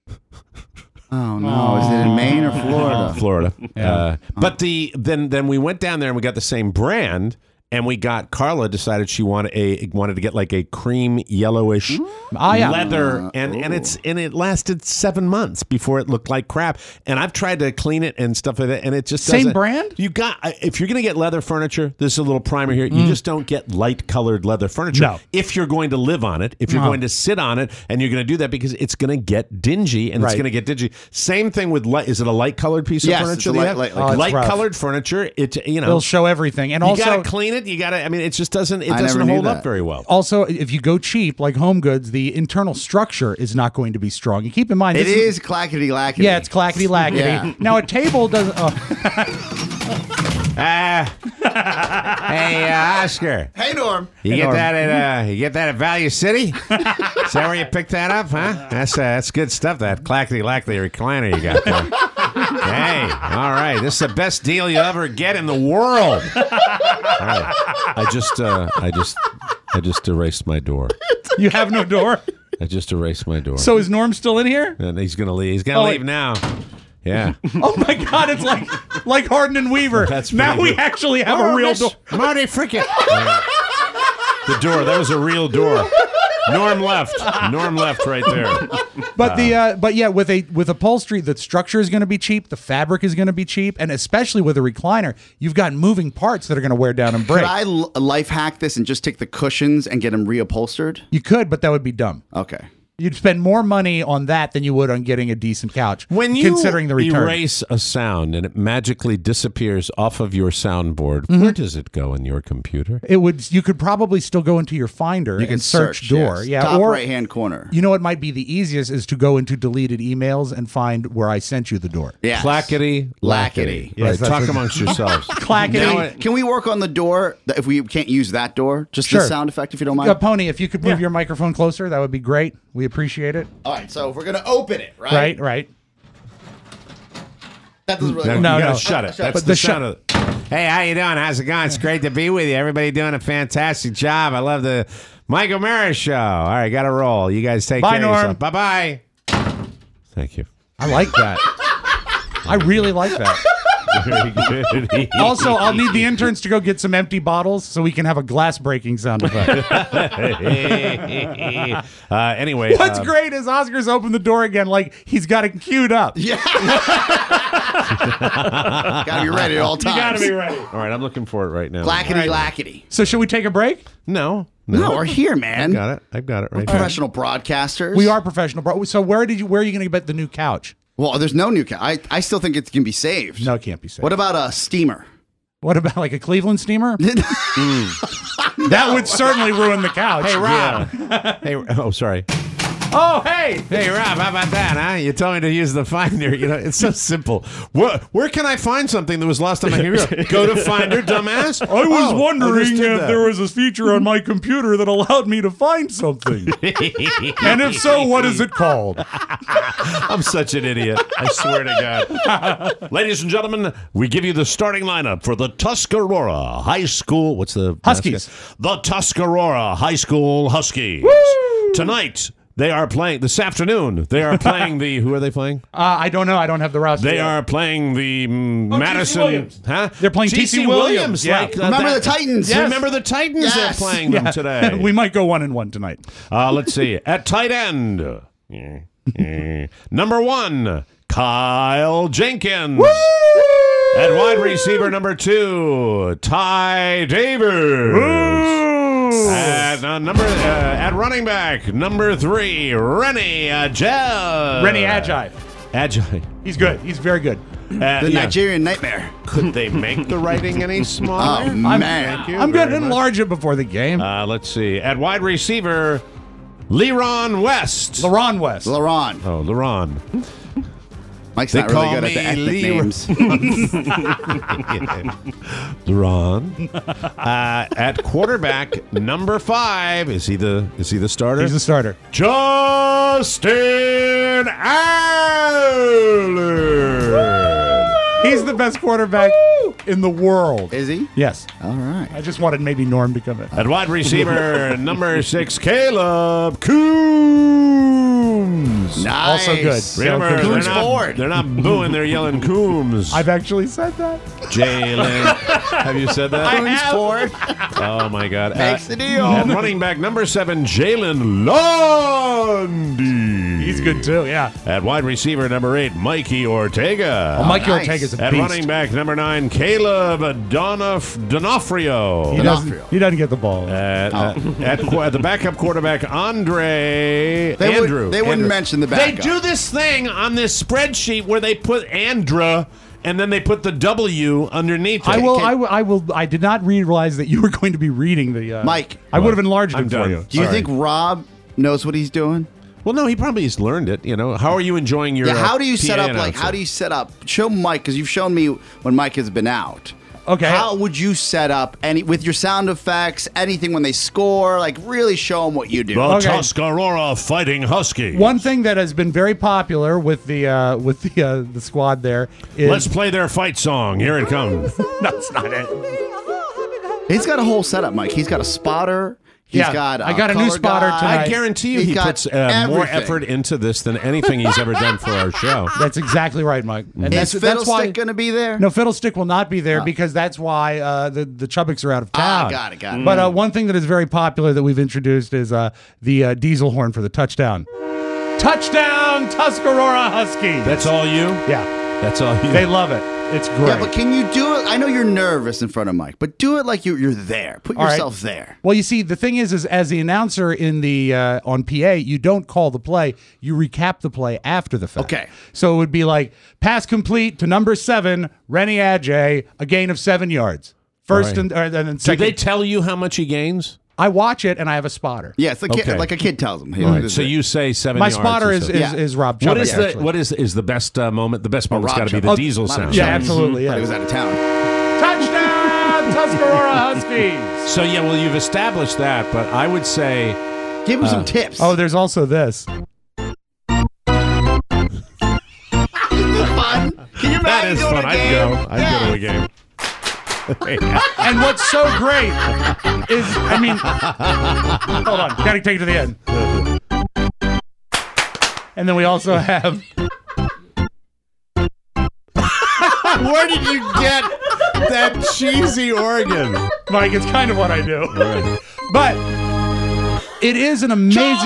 Oh no! Is it in Maine or Florida? Florida. Yeah. But then we went down there and we got the same brand, and we got Carla decided she wanted to get like a cream yellowish leather, and it lasted 7 months before it looked like crap. And I've tried to clean it and stuff like that, and it just same doesn't. brand. If you're gonna get leather furniture, this is a little primer here. You just don't get light colored leather furniture. No. If you're going to live on it, if you're going to sit on it, and you're going to do that because it's going to get dingy, and it's going to get dingy. Same thing with light. Is it a light colored piece of furniture? It's light colored furniture. It'll show everything, and you also gotta clean it. You gotta. I mean, it just doesn't. It doesn't hold up very well. Also, if you go cheap like Home Goods, the internal structure is not going to be strong. And keep in mind, it is clackety lackety. Yeah, it's clackety lackety. Yeah. Now a table doesn't. Hey, Oscar. Hey, Norm. You get that at Value City? Is that where you picked that up, huh? That's good stuff. That clackety lackety recliner you got there. Hey, all right. This is the best deal you'll ever get in the world. All right. I just erased my door. You have no door? I just erased my door. So is Norm still in here? And he's gonna leave. He's gonna leave now. Yeah. Oh my God! It's like Hardin and Weaver. That's now we good. actually have a real door. Marty Frickett. The door. That was a real door. Norm left right there. But yeah, with upholstery, the structure is going to be cheap, the fabric is going to be cheap, and especially with a recliner, you've got moving parts that are going to wear down and break. Could I life hack this and just take the cushions and get them reupholstered? You could, but that would be dumb. Okay. You'd spend more money on that than you would on getting a decent couch. When you considering the return. erase a sound and it magically disappears off of your soundboard, where does it go in your computer? You could probably still go into your Finder You can and search door. yes. Yeah, Top or right-hand corner. You know what might be the easiest is to go into deleted emails and find where I sent you the door. Yes. Clackety, lackety. Yes, Right, that's talk what- amongst yourselves. Clackety. Can we work on the door if we can't use that door? Just Sure. the sound effect, if you don't mind. Pony, if you could move your microphone closer, that would be great. We appreciate it. All right, so if we're gonna open it, right? Right. That doesn't really. No, work. you gotta shut it. That's But the the sound of it. Hey, how you doing? How's it going? It's great to be with you. Everybody doing a fantastic job. I love the Mike O'Mara show. All right, got to roll. You guys take Bye, care Norm. of yourself. Bye-bye. Thank you. I like that. I really like that. Very good. Also, I'll need the interns to go get some empty bottles so we can have a glass breaking sound effect. Anyway. What's great is Oscar's opened the door again like he's got it queued up. Yeah. Gotta be ready at all times. You gotta be ready. All right, I'm looking for it right now. Lackety, lackety. So should we take a break? No. No, we're here, man. I've got it right here. Professional broadcasters. We are professional, bro. So where are you going to get the new couch? Well, there's no new couch. I still think it can be saved. No, it can't be saved. What about a steamer? What about like a Cleveland steamer? That would certainly ruin the couch. Hey, Rob. Hey, oh, sorry. Oh, hey. Hey, Rob, how about that, huh? You told me to use the Finder. You know, it's so simple. Where can I find something that was lost on my computer? Go to Finder, dumbass. I was wondering just did if that. there was a feature on my computer that allowed me to find something. And if so, what is it called? I'm such an idiot. I swear to God. Ladies and gentlemen, we give you the starting lineup for the Tuscarora High School. What's the Huskies? The Tuscarora High School Huskies. Tonight, they are playing, this afternoon, they are playing the, who are they playing? I don't know. I don't have the roster. They yet. are playing the Madison. Williams. Huh? They're playing T.C. Williams. Yeah. Remember the Titans. Yes. Remember the Titans? Yes. They're playing them today. We might go 1-1 tonight. Let's see. At tight end, number 1, Kyle Jenkins. At wide receiver, number 2, Ty Davis. At running back, number 3, Rennie Agile. Rennie Agile. Agile. He's good. He's very good. The Nigerian Nightmare. Could they make the writing any smaller? Oh, man. Thank you I'm going to very much. enlarge it before the game. Let's see. At wide receiver, Leron West. LaRon West. LaRon. Oh, Leron. Mike's They not really call good at the me ethnic Leroy. names. Leron. At quarterback, number 5. Is he the starter? He's the starter. Justin Allen. He's the best quarterback in the world. Is he? Yes. All right. I just wanted maybe Norm to come in. At wide receiver, number 6, Caleb Coombs. Nice. Also good. Remember, Coombs forward. they're not booing, they're yelling Coombs. I've actually said that. Jalen. Have you said that? Coombs forward. Oh, my God. Makes the deal. At running back, number 7, Jalen Lundy. He's good too, yeah. At wide receiver, number 8, Mikey Ortega. Oh, Mikey nice. Ortega's a At beast. running back, number 9, Caleb D'Onofrio. He doesn't get the ball. At the backup quarterback, Andrew. They wouldn't mention the They backup. do this thing on this spreadsheet where they put Andra and then they put the W underneath it. I did not realize that you were going to be reading the. Mike. I would have enlarged I'm it for done. you. Do you Sorry. think Rob knows what he's doing? Well, no, he probably has learned it. You know, how are you enjoying your? Yeah, how do you PA set up? announcer? How do you set up? Show Mike, because you've shown me when Mike has been out. Okay. How would you set up with your sound effects, anything when they score? Like, really show them what you do. The Okay. Tuscarora Fighting Huskies. One thing that has been very popular with the squad there is Let's play their fight song. Here it comes. That's not it. He's got a whole setup, Mike. He's got a spotter. He's Yeah, got I got a new color spotter guy. tonight. I guarantee you He's he got puts more everything. effort into this than anything he's ever done for our show. That's exactly right, Mike. And Is that's Fiddlestick why going to be there? No, Fiddlestick will not be there because that's why the Chubbucks are out of town. got it. But one thing that is very popular that we've introduced is the diesel horn for the touchdown. Touchdown, Tuscarora Huskies. That's all you? Yeah, That's all you? they love it. It's great. Yeah, but can you do it? I know you're nervous in front of Mike, but do it like you're there. Put All right. yourself there. Well, you see, the thing is as the announcer in the on PA, you don't call the play. You recap the play after the fact. Okay. So it would be like, pass complete to number 7, Rennie Adjay, a gain of 7 yards. First All right. and then Do second. they tell you how much he gains? I watch it and I have a spotter. Yeah, it's like, Okay. like a kid tells him. Hey, All right, this so is it. you say 7 My yards. spotter or is so. Rob What Chubbuck, is the actually. what is the best moment? The best moment's got to be the Rob diesel Chubbuck. sound. Yeah, absolutely. But Yeah. he was out of town. Touchdown, Tuscarora Huskies. So yeah, well, you've established that, but I would say Give him some tips. Oh, there's also this. Isn't it fun? Can you imagine that is doing fun. a I'd game? go. I'd go to a game. And what's so great is, I mean, hold on, gotta take it to the end. And then we also have. Where did you get that cheesy organ? Mike, it's kind of what I do. Right. But it is an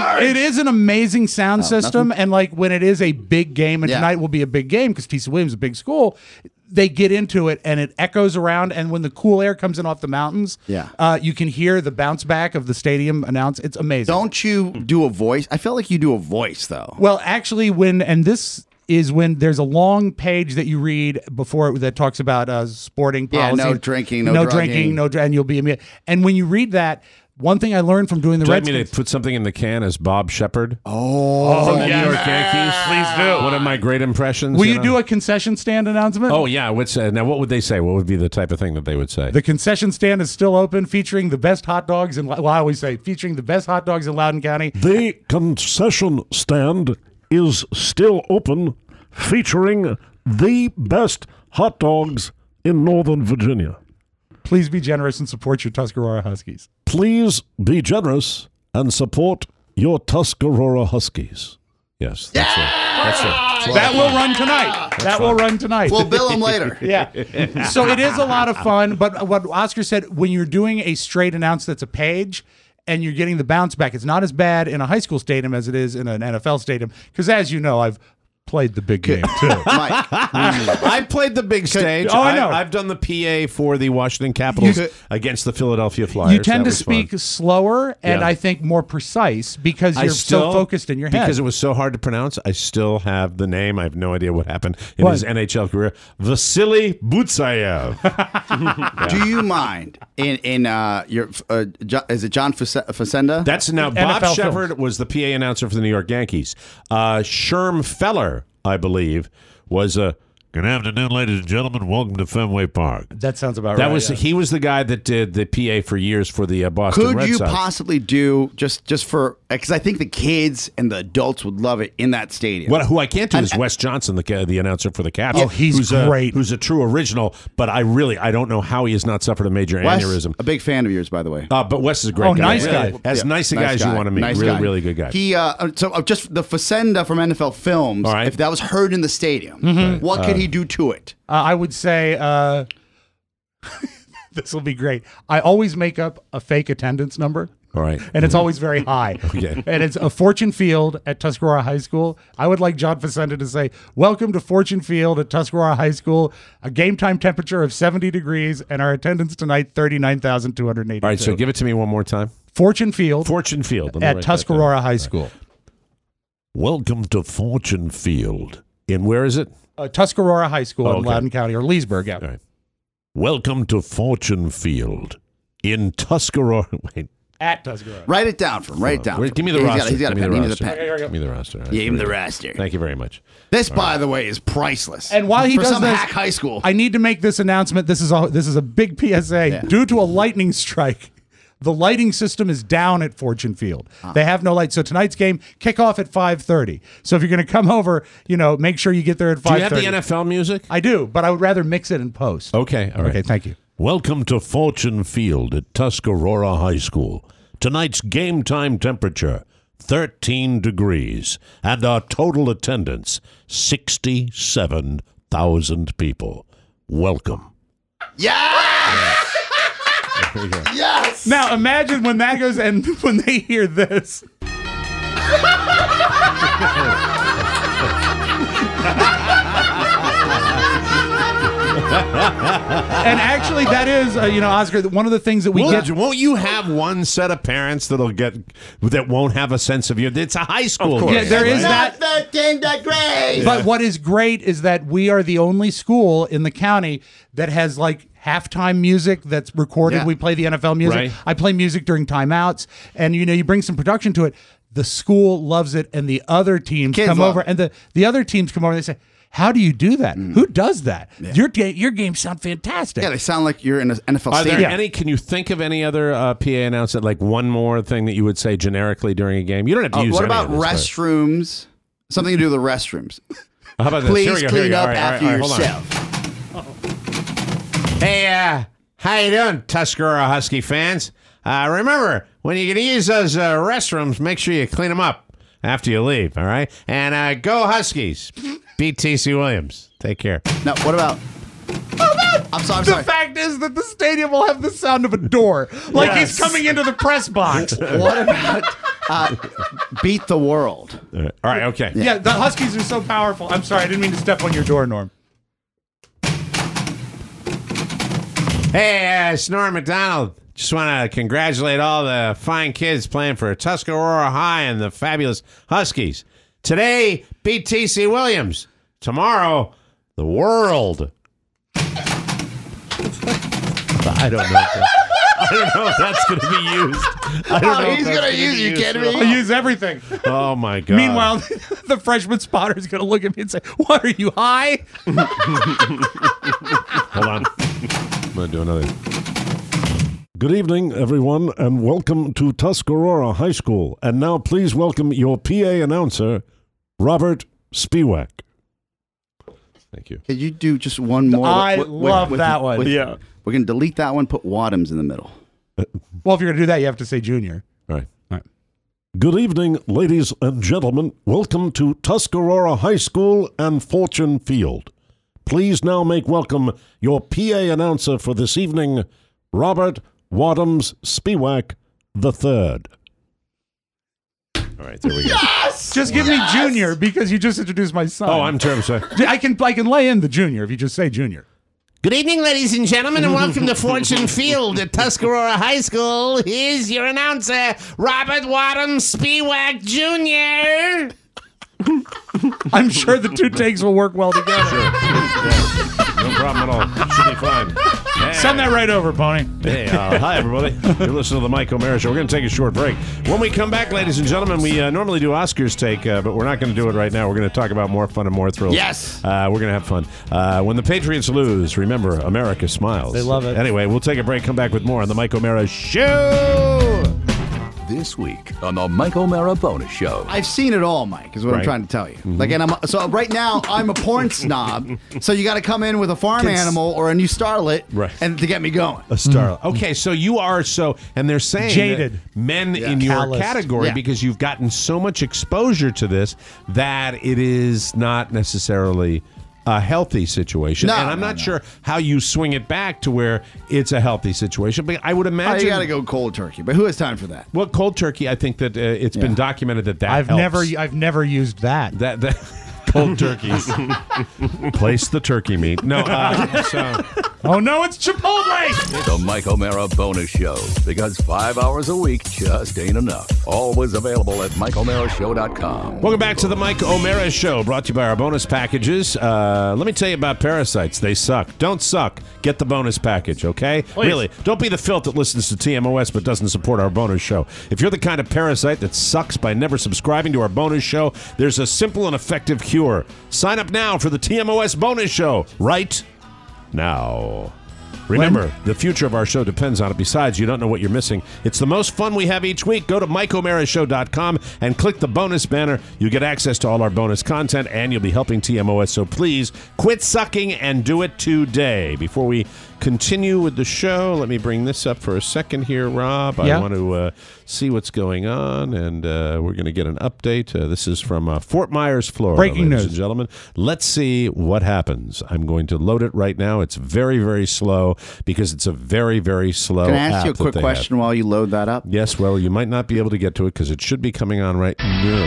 amazing sound system, and like when it is a big game, and tonight will be a big game because TC Williams is a big school, they get into it and it echoes around, and when the cool air comes in off the mountains, you can hear the bounce back of the stadium announce. It's amazing. Don't you do a voice? I felt like you do a voice though. Well, actually, this is when there's a long page that you read before that talks about sporting policy. Yeah, no drinking, no drinking, drugging. and you'll be. And when you read that, one thing I learned from doing the Do you Red like me Skins. to put something in the can as Bob Shepard? Oh, from the New York Yankees. Please do. One of my great impressions. Will you do a concession stand announcement? Oh yeah. Now what would they say? What would be the type of thing that they would say? The concession stand is still open, featuring the best hot dogs in. Well, I always say featuring the best hot dogs in Loudoun County. The concession stand is still open, featuring the best hot dogs in Northern Virginia. Please be generous and support your Tuscarora Huskies. Please be generous and support your Tuscarora Huskies. Yes, that's it. That's it. That will run tonight. That will run tonight. We'll bill them later. Yeah. So it is a lot of fun, but what Oscar said, when you're doing a straight announce that's a page and you're getting the bounce back, it's not as bad in a high school stadium as it is in an NFL stadium. Because as you know, I've played the big game too. Mike. I played the big stage. Oh, I know. I've done the PA for the Washington Capitals against the Philadelphia Flyers. You tend That to was speak fun. slower and Yeah. I think more precise because you're so focused in your head. Because it was so hard to pronounce, I still have the name. I have no idea what happened in his NHL career. Vasily Butsayev. Do you mind in your is it John Facenda? That's now Bob NFL Shepard was the PA announcer for the New York Yankees. Sherm Feller, I believe, was a Good afternoon, ladies and gentlemen. Welcome to Fenway Park. That sounds about that right. was yeah. he was the guy that did the PA for years for the Boston Could Red you Sox. possibly do just for because I think the kids and the adults would love it in that stadium. Who I can't do is Wes Johnson, the announcer for the Caps. Oh, he's who's great. Who's a true original, but I don't know how he has not suffered a major Wes, aneurysm. a big fan of yours, by the way. But Wes is a great guy. nice Really. guy. As nice a guy as you want to meet. Nice really, guy. really good guy. He just the Facenda from NFL Films. All right. If that was heard in the stadium, what could he do to it? I would say this will be great. I always make up a fake attendance number. All right. And it's always very high. Okay. And it's a Fortune Field at Tuscarora High School. I would like John Facenda to say, welcome to Fortune Field at Tuscarora High School, a game time temperature of 70 degrees, and our attendance tonight, 39,282. All right, so give it to me one more time. Fortune Field Fortune Field. Let me at write that down. Tuscarora High School. Welcome to Fortune Field. And where is it? Tuscarora High School in okay. Loudoun County, or Leesburg, yeah. All right. Welcome to Fortune Field in Tuscarora. Wait. At Tuscarora. Write it down for him. Write it down. Give me the He's roster. got- he's got a Give me pen. the He needs a roster. pen. Give me the roster. All right, Yeah, give him the very good. roster. Thank you very much. This, by the way, is priceless. And while he for does some this, hack high school. I need to make this announcement. This is a big PSA. Yeah. Due to a lightning strike, the lighting system is down at Fortune Field. They have no light. So tonight's game kickoff at 5:30. So if you're going to come over, make sure you get there at 5:30. Do you have the NFL music? I do, but I would rather mix it in post. Okay. All right. Okay, thank you. Welcome to Fortune Field at Tuscarora High School. Tonight's game time temperature, 13 degrees, and our total attendance, 67,000 people. Welcome. Yes! Yes! Now imagine when that goes and when they hear this. And actually, that is, Oscar, one of the things that we get. Won't you have one set of parents that won't have a sense of you? It's a high school game. Yeah, there is that. 13 degrees. But what is great is that we are the only school in the county that has like halftime music that's recorded. Yeah. We play the NFL music. Right. I play music during timeouts, and you bring some production to it. The school loves it, and the other teams Kids come love over, it. and the other teams come over and they say, "How do you do that? Who does that? Your games sound fantastic." Yeah, they sound like you're in an NFL Are stadium. there any? Can you think of any other PA announcement, like one more thing that you would say generically during a game? You don't have to use. What any about of this, but- restrooms? Something to do with the restrooms. How about this? Please Here we go, clean here we go. up All right, after all right, hold on. yourself. Hey, how you doing, Tuscarora Husky fans? Remember, when you're going to use those restrooms, make sure you clean them up after you leave, all right? And go Huskies. Beat T.C. Williams. Take care. Now, what about... I'm sorry. The fact is that the stadium will have the sound of a door, like he's coming into the press box. What about Beat the World? All right, okay. Yeah, the Huskies are so powerful. I'm sorry, I didn't mean to step on your door, Norm. Hey, it's Norm McDonald. Just want to congratulate all the fine kids playing for Tuscarora High and the fabulous Huskies. Today, beat T.C. Williams. Tomorrow, the world. I don't know. I don't know if that's going to be used. I don't know. He's going to use you, kidding me? I use everything. Oh, my God. Meanwhile, the freshman spotter is going to look at me and say, "What, are you high?" Hold on. I'm going to do another. Good evening, everyone, and welcome to Tuscarora High School. And now please welcome your PA announcer, Robert Spiewak. Thank you. Could you do just one more? I love that one. Yeah. We're going to delete that one, put Wadhams in the middle. Well, if you're going to do that, you have to say junior. All right. Good evening, ladies and gentlemen. Welcome to Tuscarora High School and Fortune Field. Please now make welcome your PA announcer for this evening, Robert Wadhams Spiewak III. All right, there we go. Yes! Just give me junior because you just introduced my son. Oh, I'm sorry. I can lay in the junior if you just say junior. Good evening, ladies and gentlemen, and welcome to Fortune Field at Tuscarora High School. Here's your announcer, Robert Wadhams Spiewak Jr. I'm sure the two takes will work well together. No problem at all. Should be fine. Send that right over, Pony. Hey, hi, everybody. You're listening to the Mike O'Mara Show. We're going to take a short break. When we come back, ladies and gentlemen, we normally do Oscars take, but we're not going to do it right now. We're going to talk about more fun and more thrills. Yes. We're going to have fun. When the Patriots lose, remember, America smiles. They love it. Anyway, we'll take a break, come back with more on the Mike O'Mara Show. This week on the Mike O'Mara Bonus Show. I've seen it all, Mike, is what I'm Right. trying to tell you. Like, and so right now, I'm a porn snob, so you got to come in with a farm animal or a new starlet Right. and to get me going. A star. Okay, so you are and they're saying Jaded. that men in your Calloused. category, Yeah. because you've gotten so much exposure to this, that it is not necessarily a healthy situation. No, and I'm no, not no. sure how you swing it back to where it's a healthy situation, but I would Oh, imagine. you got to go cold turkey, but who has time for that? Well, cold turkey, I think that it's been documented that I've helps. never used that. That cold turkeys. Place the turkey meat. No, Oh no, it's Chipotle! The Mike O'Mara Bonus Show. Because 5 hours a week just ain't enough. Always available at MikeO'MaraShow.com. Welcome back to the Mike O'Mara Show, brought to you by our bonus packages. Let me tell you about parasites. They suck. Don't suck. Get the bonus package, okay? Please. Really, don't be the filth that listens to TMOS but doesn't support our bonus show. If you're the kind of parasite that sucks by never subscribing to our bonus show, there's a simple and effective cure. Sign up now for the TMOS bonus show right now. Remember, the future of our show depends on it. Besides, you don't know what you're missing. It's the most fun we have each week. Go to MikeO'MaraShow.com and click the bonus banner. You get access to all our bonus content, and you'll be helping TMOS. So please, quit sucking and do it today. Before we continue with the show. Let me bring this up for a second here, Rob. Yeah. I want to see what's going on, and we're going to get an update. This is from Fort Myers, Florida. Breaking ladies news. and gentlemen. Let's see what happens. I'm going to load it right now. It's very, very slow because it's a very, very slow Can I ask you a app that quick they question have. while you load that up? Yes, well, you might not be able to get to it because it should be coming on right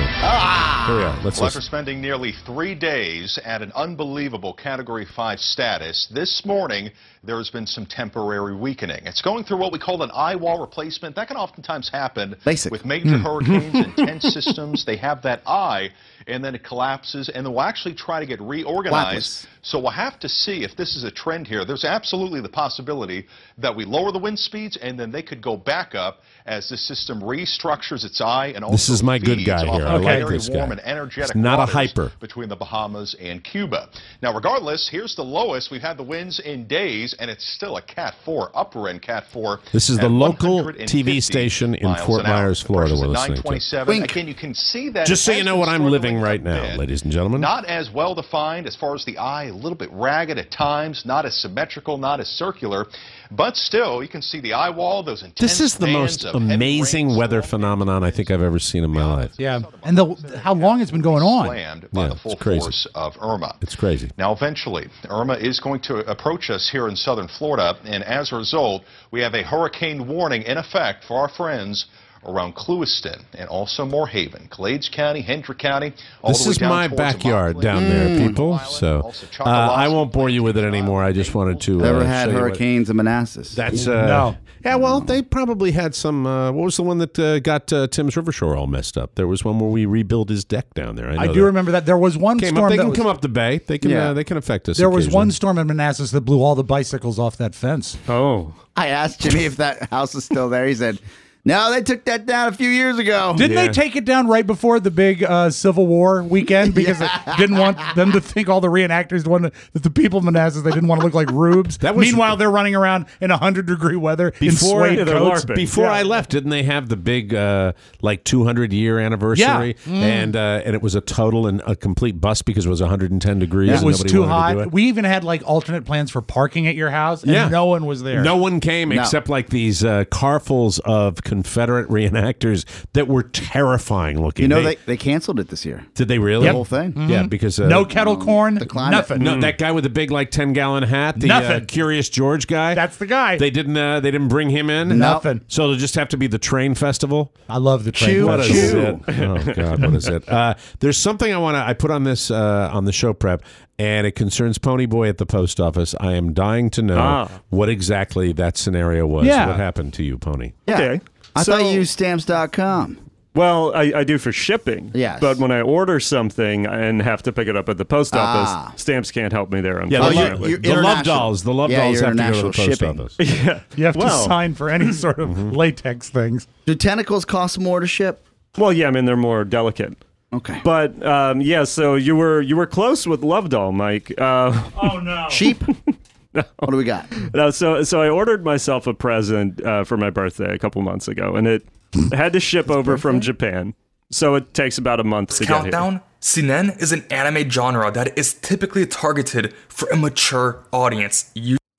now. Here we are. Let's Well, listen. after spending nearly 3 days at an unbelievable Category 5 status, this morning there has been some temporary weakening. It's going through what we call an eye wall replacement. That can oftentimes happen with major hurricanes and tense systems. They have that eye, and then it collapses, and they'll actually try to get reorganized. So we'll have to see if this is a trend here. There's absolutely the possibility that we lower the wind speeds, and then they could go back up as the system restructures its eye and also This is my good feeds guy off here. of I like very this warm guy. and energetic It's not a waters hyper. between the Bahamas and Cuba. Now, regardless, here's the lowest. We've had the winds in days, and it's still a Cat 4, upper end Cat 4. This is the at local 150 TV station in miles Fort an hour. Myers, Florida Pressure's we're at listening to. 927. Again, you can see that. Just so it you has know been what I'm living struggling right a now, bit. ladies and gentlemen. Not as well defined as far as the eye, a little bit ragged at times, not as symmetrical, not as circular, but still, you can see the eye wall, those intense This is the bands most of heavy amazing weather phenomenon I think I've ever seen in my life. Yeah, and how long it's been going on? Planned by Yeah, the full it's crazy. force of Irma. It's crazy. Now, eventually, Irma is going to approach us here in southern Florida, and as a result, we have a hurricane warning in effect for our friends around Clewiston and also Moorhaven, Glades County, Hendrick County. All This the way is down my towards backyard down there, people. So I won't bore you with it anymore. I just wanted to. Never had show you what- hurricanes in Manassas. That's No. Yeah, well, they probably had some. What was the one that got Tim's Rivershore all messed up? There was one where we rebuilt his deck down there. I do remember that. There was one Came storm up, they that can was- come up the bay. They can. They can affect us. There was occasionally. one storm in Manassas that blew all the bicycles off that fence. Oh. I asked Jimmy if that house is still there. He said, no, they took that down a few years ago. Didn't they take it down right before the big Civil War weekend because they didn't want them to think all the reenactors wanted that the people of Manassas they didn't want to look like rubes. Meanwhile, they're running around in 100-degree weather Before, in suede coats. before I left, didn't they have the big like 200-year anniversary? Yeah. And it was a total and a complete bust because it was 110 degrees. It and was nobody too wanted to do hot. it. We even had like alternate plans for parking at your house, and no one was there. No one came except like these carfuls of Confederate reenactors that were terrifying looking. You know, they canceled it this year. Did they really? The whole thing. Yeah, because no kettle corn, climate. nothing. No, that guy with the big like 10-gallon hat, the Nothing. Curious George guy. That's the guy. They didn't bring him in. Nothing. So it'll just have to be the train festival. I love the train. What festival. is it? Oh God, what is it? There's something I put on this on the show prep, and it concerns Ponyboy at the post office. I am dying to know what exactly that scenario was. Yeah. What happened to you, Pony? Okay. I thought you used stamps.com. Well, I do for shipping. Yes. But when I order something and have to pick it up at the post office, stamps can't help me there, Yeah, unfortunately. the love dolls. The love dolls have to go to the post office. Yeah. You have to Well, sign for any sort of latex things. Do tentacles cost more to ship? Well, yeah, I mean, they're more delicate. Okay. But, yeah, so you were close with Love Doll, Mike. Oh, no. Sheep? What do we got? No, so I ordered myself a present for my birthday a couple months ago, and it had to ship over from Japan. So it takes about a month to get here. Countdown. Seinen is an anime genre that is typically targeted for a mature audience.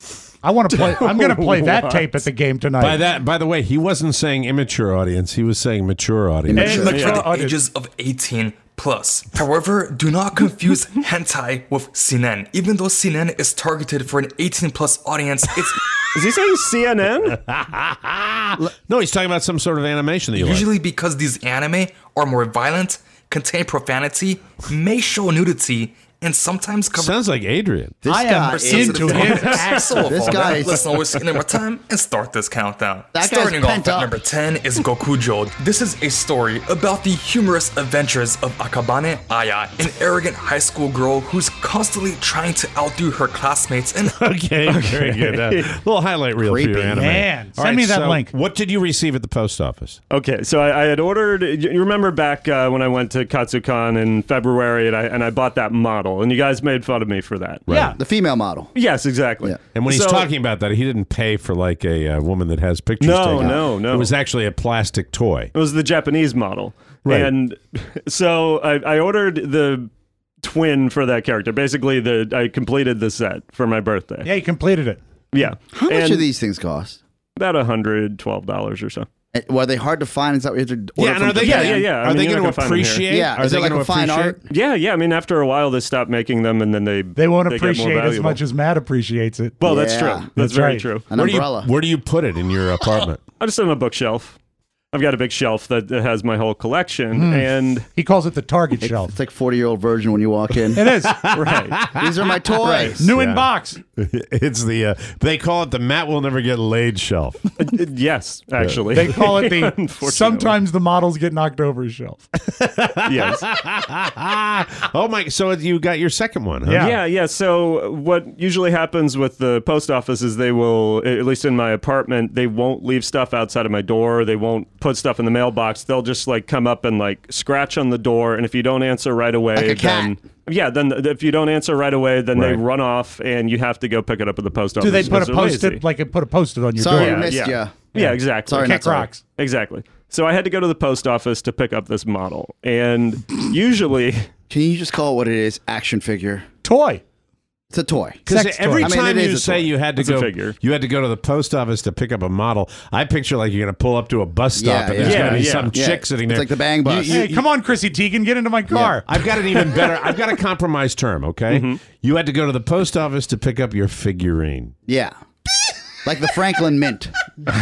I want to play. I'm going to play that tape at the game tonight. By the way, he wasn't saying immature audience. He was saying mature audience. Like for the ages of 18 plus. However, do not confuse hentai with seinen. Even though seinen is targeted for an 18 plus audience, it's Is he saying CNN? No, he's talking about some sort of animation that you like. usually because these anime are more violent, contain profanity, may show nudity, and sometimes cover. Sounds like Adrian. This I guy am is- into his So this guy is- Let's not waste any more time and start this countdown. That guy's Starting off pent at up. number 10 is Gokujo. This is a story about the humorous adventures of Akabane Aya, an arrogant high school girl who's constantly trying to outdo her classmates and Okay, very good. Little highlight reel for your anime. Man, All send me that so link. What did you receive at the post office? Okay, so I had ordered. You remember back when I went to Katsucon in February, and I bought that model, and you guys made fun of me for that. Yeah. The female model. Yes, exactly. And when he's So- talking about that, he didn't pay for like a woman that has pictures No, taken. no. It was actually a plastic toy. It was the Japanese model. Right. And so I ordered the twin for that character. Basically, I completed the set for my birthday. Yeah, you completed it. Yeah. How much do these things cost? About $112 or so. Well, are they hard to find? Is that what you have to order from Are they going to appreciate? Yeah. Is it like a fine art? Yeah. I mean, after a while, they stop making them, and then they won't get more appreciate as valuable. much as Matt appreciates it. Well, that's true. That's very true. Where do you put it in your apartment? I just have a bookshelf. I've got a big shelf that has my whole collection, and he calls it the Target shelf. It's like 40-year-old version when you walk in. It is. Right. These are my toys. New in box. It's the they call it the Matt will never get laid shelf. Yes, actually. They call it the Unfortunately. sometimes the models get knocked over shelf. Yes. Oh my! So you got your second one, huh? Yeah. So what usually happens with the post office is they will, at least in my apartment, they won't leave stuff outside of my door. They won't put stuff in the mailbox. They'll just like come up and like scratch on the door, and if you don't answer right away, Like a cat. then if you don't answer right away, then they Right. run off, and you have to go pick it up at the post office. Do they put because a they're post-it lazy. like put a post-it on your Sorry, door? I missed yeah. ya. Yeah, exactly. Sorry, Kick rocks. Exactly. So I had to go to the post office to pick up this model, and usually, Can you just call it what it is? Action figure. Toy. It's a toy. Because Sex every toy. I mean, time it is you a say toy. you had to It's a go, figure. you had to go to the post office to pick up a model. I picture like you're going to pull up to a bus stop Yeah, and there's yeah. going to be Yeah, some yeah. chick sitting It's there. like the Bang Bus. Hey, come on, Chrissy Teigen, get into my car. I've got an even better. I've got a compromise term. Okay, Mm-hmm. you had to go to the post office to pick up your figurine. Yeah. Like the Franklin Mint.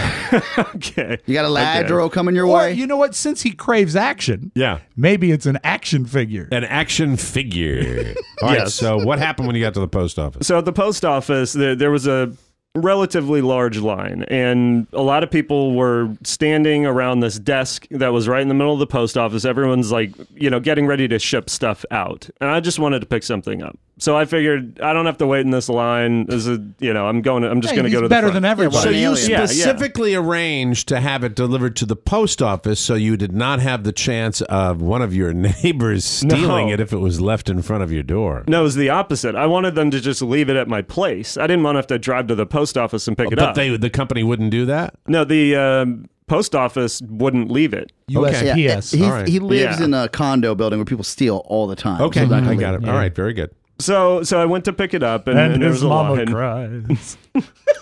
okay. You got a Ladro coming your Or, way? you know what? Since he craves action, Yeah, maybe it's an action figure. an action figure. All right. Yes. So what happened when you got to the post office? So at the post office, there was a relatively large line, and a lot of people were standing around this desk that was right in the middle of the post office. Everyone's like, getting ready to ship stuff out, and I just wanted to pick something up. So I figured I don't have to wait in this line. I'm just going to Hey, go he's to the better front. than everybody. So an you alien. Yeah, specifically arranged to have it delivered to the post office, so you did not have the chance of one of your neighbors stealing No. it if it was left in front of your door. No, it was the opposite. I wanted them to just leave it at my place. I didn't want to have to drive to the post office and pick it But up. the company wouldn't do that. No, the post office wouldn't leave it. USPS. Yeah, All right. he lives Yeah. in a condo building where people steal all the time. Okay, So he's not gonna I got leave. it. All right, very good. So I went to pick it up, and, And there his was a mama line. cries. And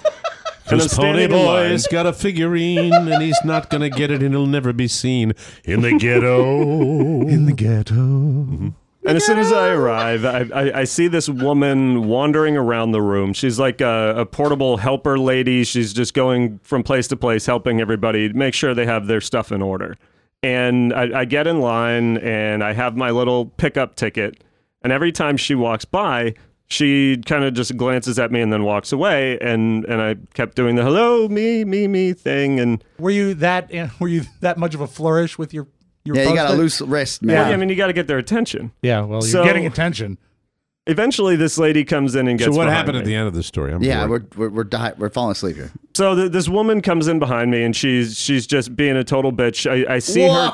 I'm This pony standing in line. boy's got a figurine, and he's not gonna get it, and he'll never be seen in the ghetto. In the ghetto. And as soon as I arrive, I see this woman wandering around the room. She's like a portable helper lady. She's just going from place to place, helping everybody make sure they have their stuff in order. And I get in line, and I have my little pickup ticket. And every time she walks by, she kind of just glances at me and then walks away. And I kept doing the hello, me thing. And Were you that much of a flourish with your Yeah, you got a post-it? loose wrist, man. well, I mean, you got to get their attention. Yeah, well, you're So- getting attention. Eventually, this lady comes in and So gets what behind happened at me. the end of the story? I'm Yeah, bored. we're falling asleep here. So this woman comes in behind me, and she's just being a total bitch. I see her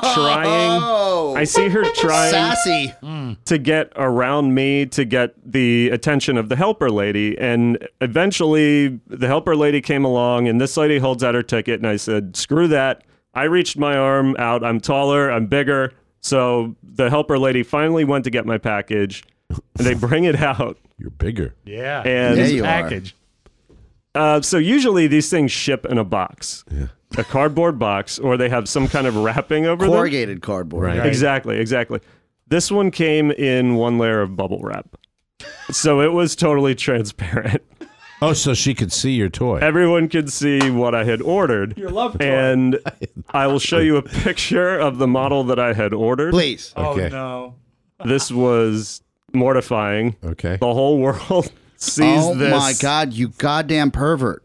trying. I see her trying Sassy. to get around me to get the attention of the helper lady, and eventually the helper lady came along, and this lady holds out her ticket, and I said, "Screw that." I reached my arm out. I'm taller. I'm bigger. So the helper lady finally went to get my package, and they bring it out. You're bigger. Yeah. And Yeah, you are. package. So usually these things ship in a box, a cardboard box, or they have some kind of wrapping over them. Corrugated cardboard. Right. Exactly. This one came in one layer of bubble wrap, so it was totally transparent. Oh, so she could see your toy. Everyone could see what I had ordered. Your love toy. And I will show you a picture of the model that I had ordered. Please. Okay. Oh, no. This was mortifying. Okay. The whole world sees Oh this. my God, you goddamn pervert.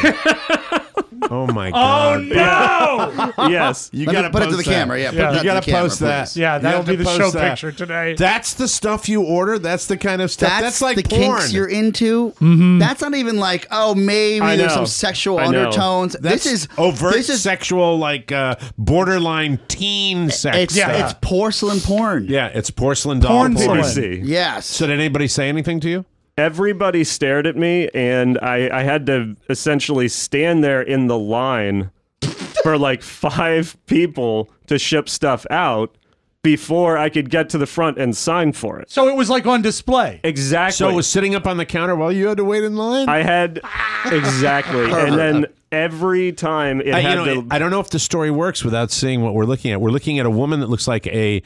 Oh my God. No! Yes. You Let me gotta put it to post the that. camera. Yeah, put Yeah. that You to gotta the camera, post that. please. Yeah, You that'll have be to the show post that. picture today. That's the stuff you order. That's the kind of stuff. That's like the porn. kinks you're into. Mm-hmm. That's not even like, oh, maybe I there's know. some sexual I know. undertones. That's This is overt This is sexual, like borderline teen sex. it's stuff. it's porcelain porn. Yeah, it's porcelain doll Porn porn. PVC. Yes. So did anybody say anything to you? Everybody stared at me, and I had to essentially stand there in the line for like 5 people to ship stuff out. before I could get to the front and sign for it. So it was like on display. Exactly. So it was sitting up on the counter while you had to wait in line? I had exactly, and then every time it had I don't know if the story works without seeing what we're looking at. We're looking at a woman that looks like an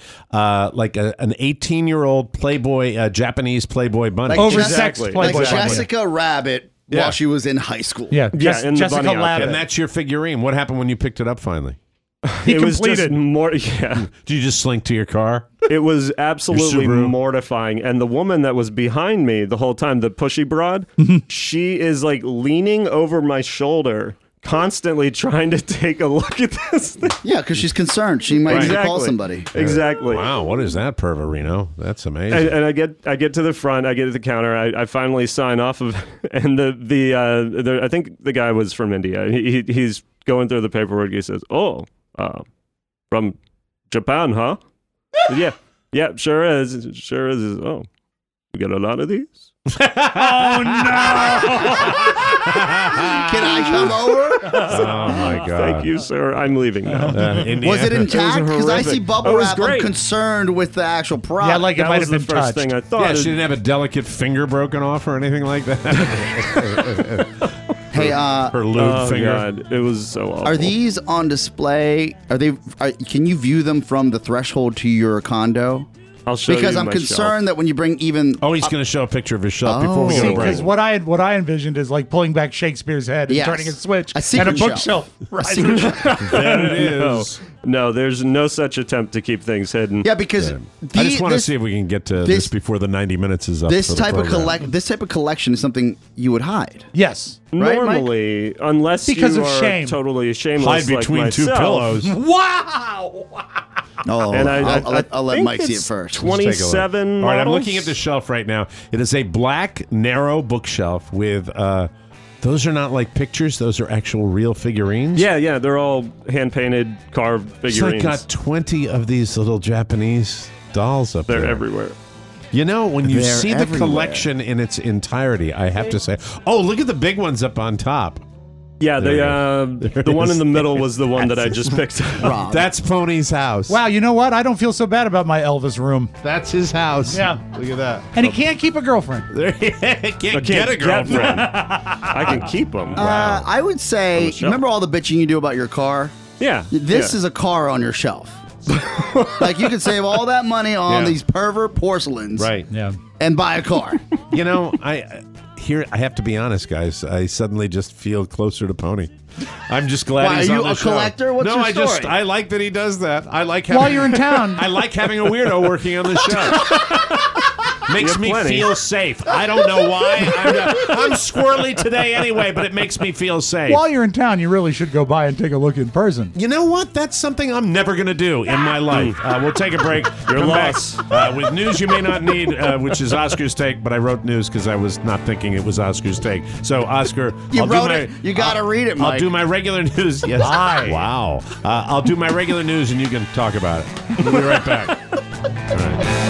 18-year-old Playboy, Japanese Playboy bunny. Oversexed Playboy bunny. Jessica Rabbit while she was in high school. Yeah, in Jessica the bunny Rabbit. And that's your figurine. What happened when you picked it up finally? It was just more. Yeah. Did you just slink to your car? It was absolutely Subaru? mortifying. And the woman that was behind me the whole time, the pushy broad, she is like leaning over my shoulder, constantly trying to take a look at this thing. Yeah, because she's concerned. She might need to call somebody. Exactly. Wow, what is that, Perverino? That's amazing. And I get to the front, I get to the counter, I finally sign off of, and the I think the guy was from India. He's going through the paperwork. He says, from Japan, huh? Yeah, sure is. Oh, you get a lot of these? Oh, no! Can I come over? Oh, my God. Thank you, sir. I'm leaving now. Was it intact? Because I see bubble It was wrap. great. I'm concerned with the actual product. Yeah, like it That might was have the been first touched. thing I thought. Yeah, she didn't have a delicate finger broken off or anything like that. Hey, her lewd finger. God, it was so awful. Are these on display? Can you view them from the threshold to your condo? I'll show because you I'm my concerned shelf. that when you bring even he's going to show a picture of his shelf before we go See, to break. because what I envisioned is like pulling back Shakespeare's head and Yes. turning a switch A secret and a bookshelf. secret shelf. There it is. No, there's no such attempt to keep things hidden. Yeah, because I just want to see if we can get to this before the 90 minutes is up. This for the type of program. this type of collection is something you would hide. Yes. Right, Normally, unless Because you of are shame. totally shameless Hide like between two myself. pillows. Wow! Oh, And I'll let think Mike see it it's first. 27 All right, I'm models. looking at the shelf right now. It is a black, narrow bookshelf with, those are not like pictures. Those are actual real figurines. Yeah, they're all hand-painted, carved It's like figurines. got 20 of these little Japanese dolls up there. They're everywhere. You know, when you They're see the everywhere. collection in its entirety, I have to say, oh, look at the big ones up on top. Yeah, There the one in the middle was the one that I just picked up. That's Pony's house. Wow, you know what? I don't feel so bad about my Elvis room. That's his house. Yeah. Look at that. And he can't keep a girlfriend. Can't I get a girlfriend. I can keep them. I would say, shelf. remember all the bitching you do about your car? Yeah. This is a car on your shelf. Like you could save all that money on Yeah. these pervert porcelains, Right. Yeah. and buy a car. You know, I have to be honest, guys. I suddenly just feel closer to Pony. I'm just glad Why, he's are on you the a show. collector? What's no, your story? I like that he does that. I like having, While you're in town. I like having a weirdo working on the show. Makes me plenty. feel safe. I don't know why. I'm squirrely today anyway, but it makes me feel safe. While you're in town, you really should go by and take a look in person. You know what? That's something I'm never going to do in my life. We'll take a break. Your Come loss. back with news you may not need, which is Oscar's take. But I wrote news because I was not thinking it was Oscar's take. So, Oscar, You I'll wrote do my, it. You gotta read it, Mike. I'll do my regular news. Yes. Why? Wow. I'll do my regular news, and you can talk about it. We'll be right back. All right.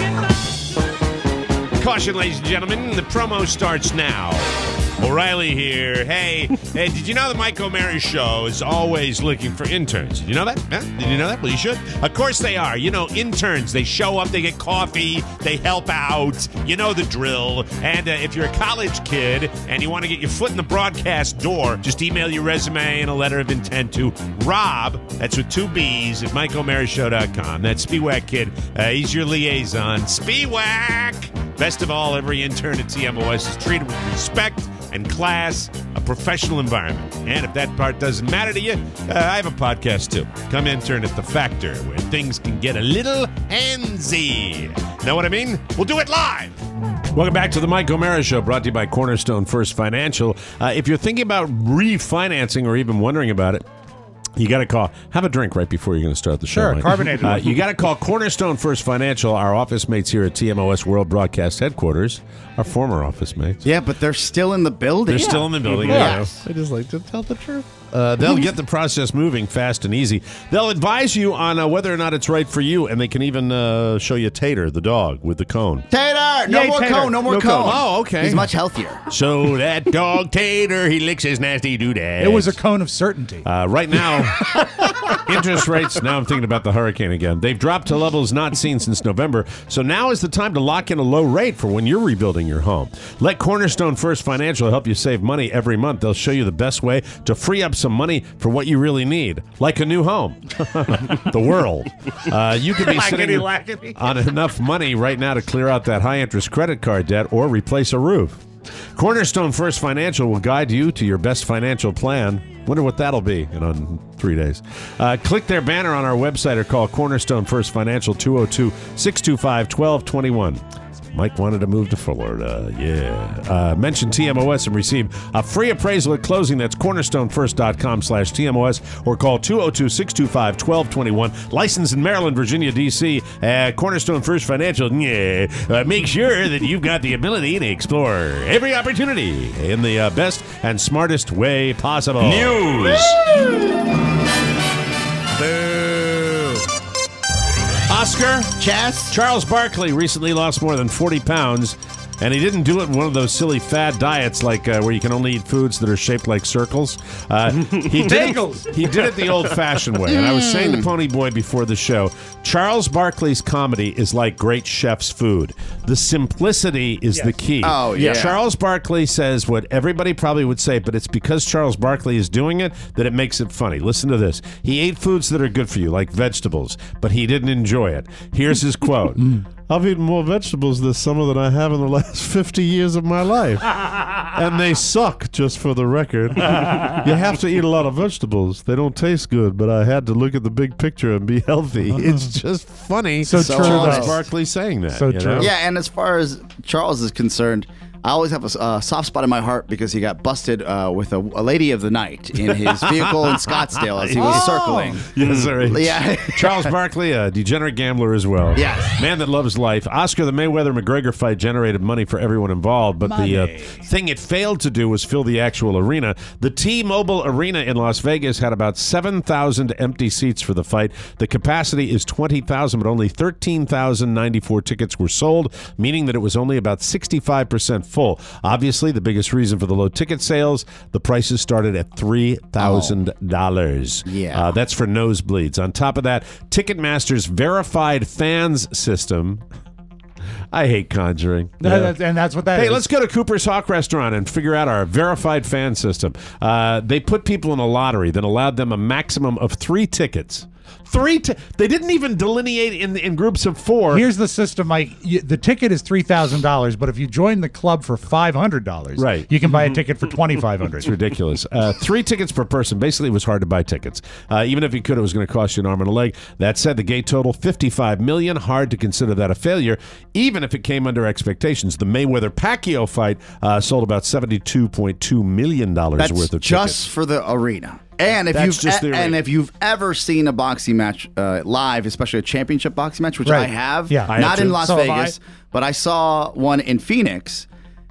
Caution, ladies and gentlemen, the promo starts now. O'Reilly here. Hey, did you know the Mike O'Mara Show is always looking for interns? Did you know that? Huh? Did you know that? Well, you should. Of course they are. You know, interns, they show up, they get coffee, they help out. You know the drill. And if you're a college kid and you want to get your foot in the broadcast door, just email your resume and a letter of intent to Rob, that's with 2 B's, at MikeO'MaraShow.com. That's Spiewak Kid. He's your liaison. Spiewak! Best of all, every intern at TMOS is treated with respect and class, a professional environment. And if that part doesn't matter to you, I have a podcast too. Come intern at The Factor, where things can get a little handsy. Know what I mean? We'll do it live. Welcome back to the Mike O'Mara Show, brought to you by Cornerstone First Financial. If you're thinking about refinancing or even wondering about it, you got to call. Have a drink right before you're going to start the show. Sure, Mike. carbonated. You got to call Cornerstone First Financial. Our office mates here at TMOS World Broadcast Headquarters, our former office mates. Yeah, but they're still in the building. They're still in the building. Yes. I just like to tell the truth. They'll get the process moving fast and easy. They'll advise you on whether or not it's right for you, and they can even show you Tater, the dog, with the cone. Tater! No more cone. No more cone. Oh, okay. He's much healthier. So that dog Tater, he licks his nasty doodads. It was a cone of certainty. Right now, interest rates, now I'm thinking about the hurricane again. They've dropped to levels not seen since November, so now is the time to lock in a low rate for when you're rebuilding your home. Let Cornerstone First Financial help you save money every month. They'll show you the best way to free up some money for what you really need, like a new home. The world. You could be sitting on enough money right now to clear out that high-interest credit card debt or replace a roof. Cornerstone First Financial will guide you to your best financial plan. Wonder what that'll be in 3 days. Click their banner on our website or call Cornerstone First Financial 202-625-1221. Mike wanted to move to Florida. Yeah. Mention TMOS and receive a free appraisal at closing. That's cornerstonefirst.com/TMOS or call 202-625-1221. Licensed in Maryland, Virginia, D.C. Cornerstone First Financial. Yeah. Make sure that you've got the ability to explore every opportunity in the best and smartest way possible. News. Oscar? Chess? Charles Barkley recently lost more than 40 pounds, and he didn't do it in one of those silly fad diets like where you can only eat foods that are shaped like circles. He did it the old-fashioned way. And I was saying to Pony Boy before the show, Charles Barkley's comedy is like great chef's food. The simplicity is the key. Oh, yeah. Charles Barkley says what everybody probably would say, but it's because Charles Barkley is doing it that it makes it funny. Listen to this. He ate foods that are good for you, like vegetables, but he didn't enjoy it. Here's his quote. I've eaten more vegetables this summer than I have in the last 50 years of my life. And they suck, just for the record. You have to eat a lot of vegetables. They don't taste good, but I had to look at the big picture and be healthy. It's just funny. So true, Charles though. Barkley saying that. So true. Yeah, and as far as Charles is concerned, I always have a soft spot in my heart because he got busted with a lady of the night in his vehicle in Scottsdale as he was circling. Yes, sir. Yeah. Charles Barkley, a degenerate gambler as well. Yes. Man that loves life. Oscar, the Mayweather-McGregor fight generated money for everyone involved, but the thing it failed to do was fill the actual arena. The T-Mobile Arena in Las Vegas had about 7,000 empty seats for the fight. The capacity is 20,000, but only 13,094 tickets were sold, meaning that it was only about 65% full. Obviously, the biggest reason for the low ticket sales, the prices started at $3,000. Yeah. That's for nosebleeds. On top of that, Ticketmaster's verified fans system. I hate conjuring. And that's what that is. Hey, let's go to Cooper's Hawk Restaurant and figure out our verified fan system. They put people in a lottery that allowed them a maximum of 3 tickets. They didn't even delineate in groups of 4. Here's the system, Mike. The ticket is $3,000, but if you join the club for $500, right, you can buy a ticket for $2,500. It's ridiculous. 3 tickets per person. Basically, it was hard to buy tickets. Even if you could, it was going to cost you an arm and a leg. That said, the gate total, $55 million. Hard to consider that a failure, even if it came under expectations. The Mayweather-Pacquiao fight sold about $72.2 million worth of tickets. Just for the arena. And if you've ever seen a boxing match live, especially a championship boxing match, which I have, not in Las Vegas, but I saw one in Phoenix,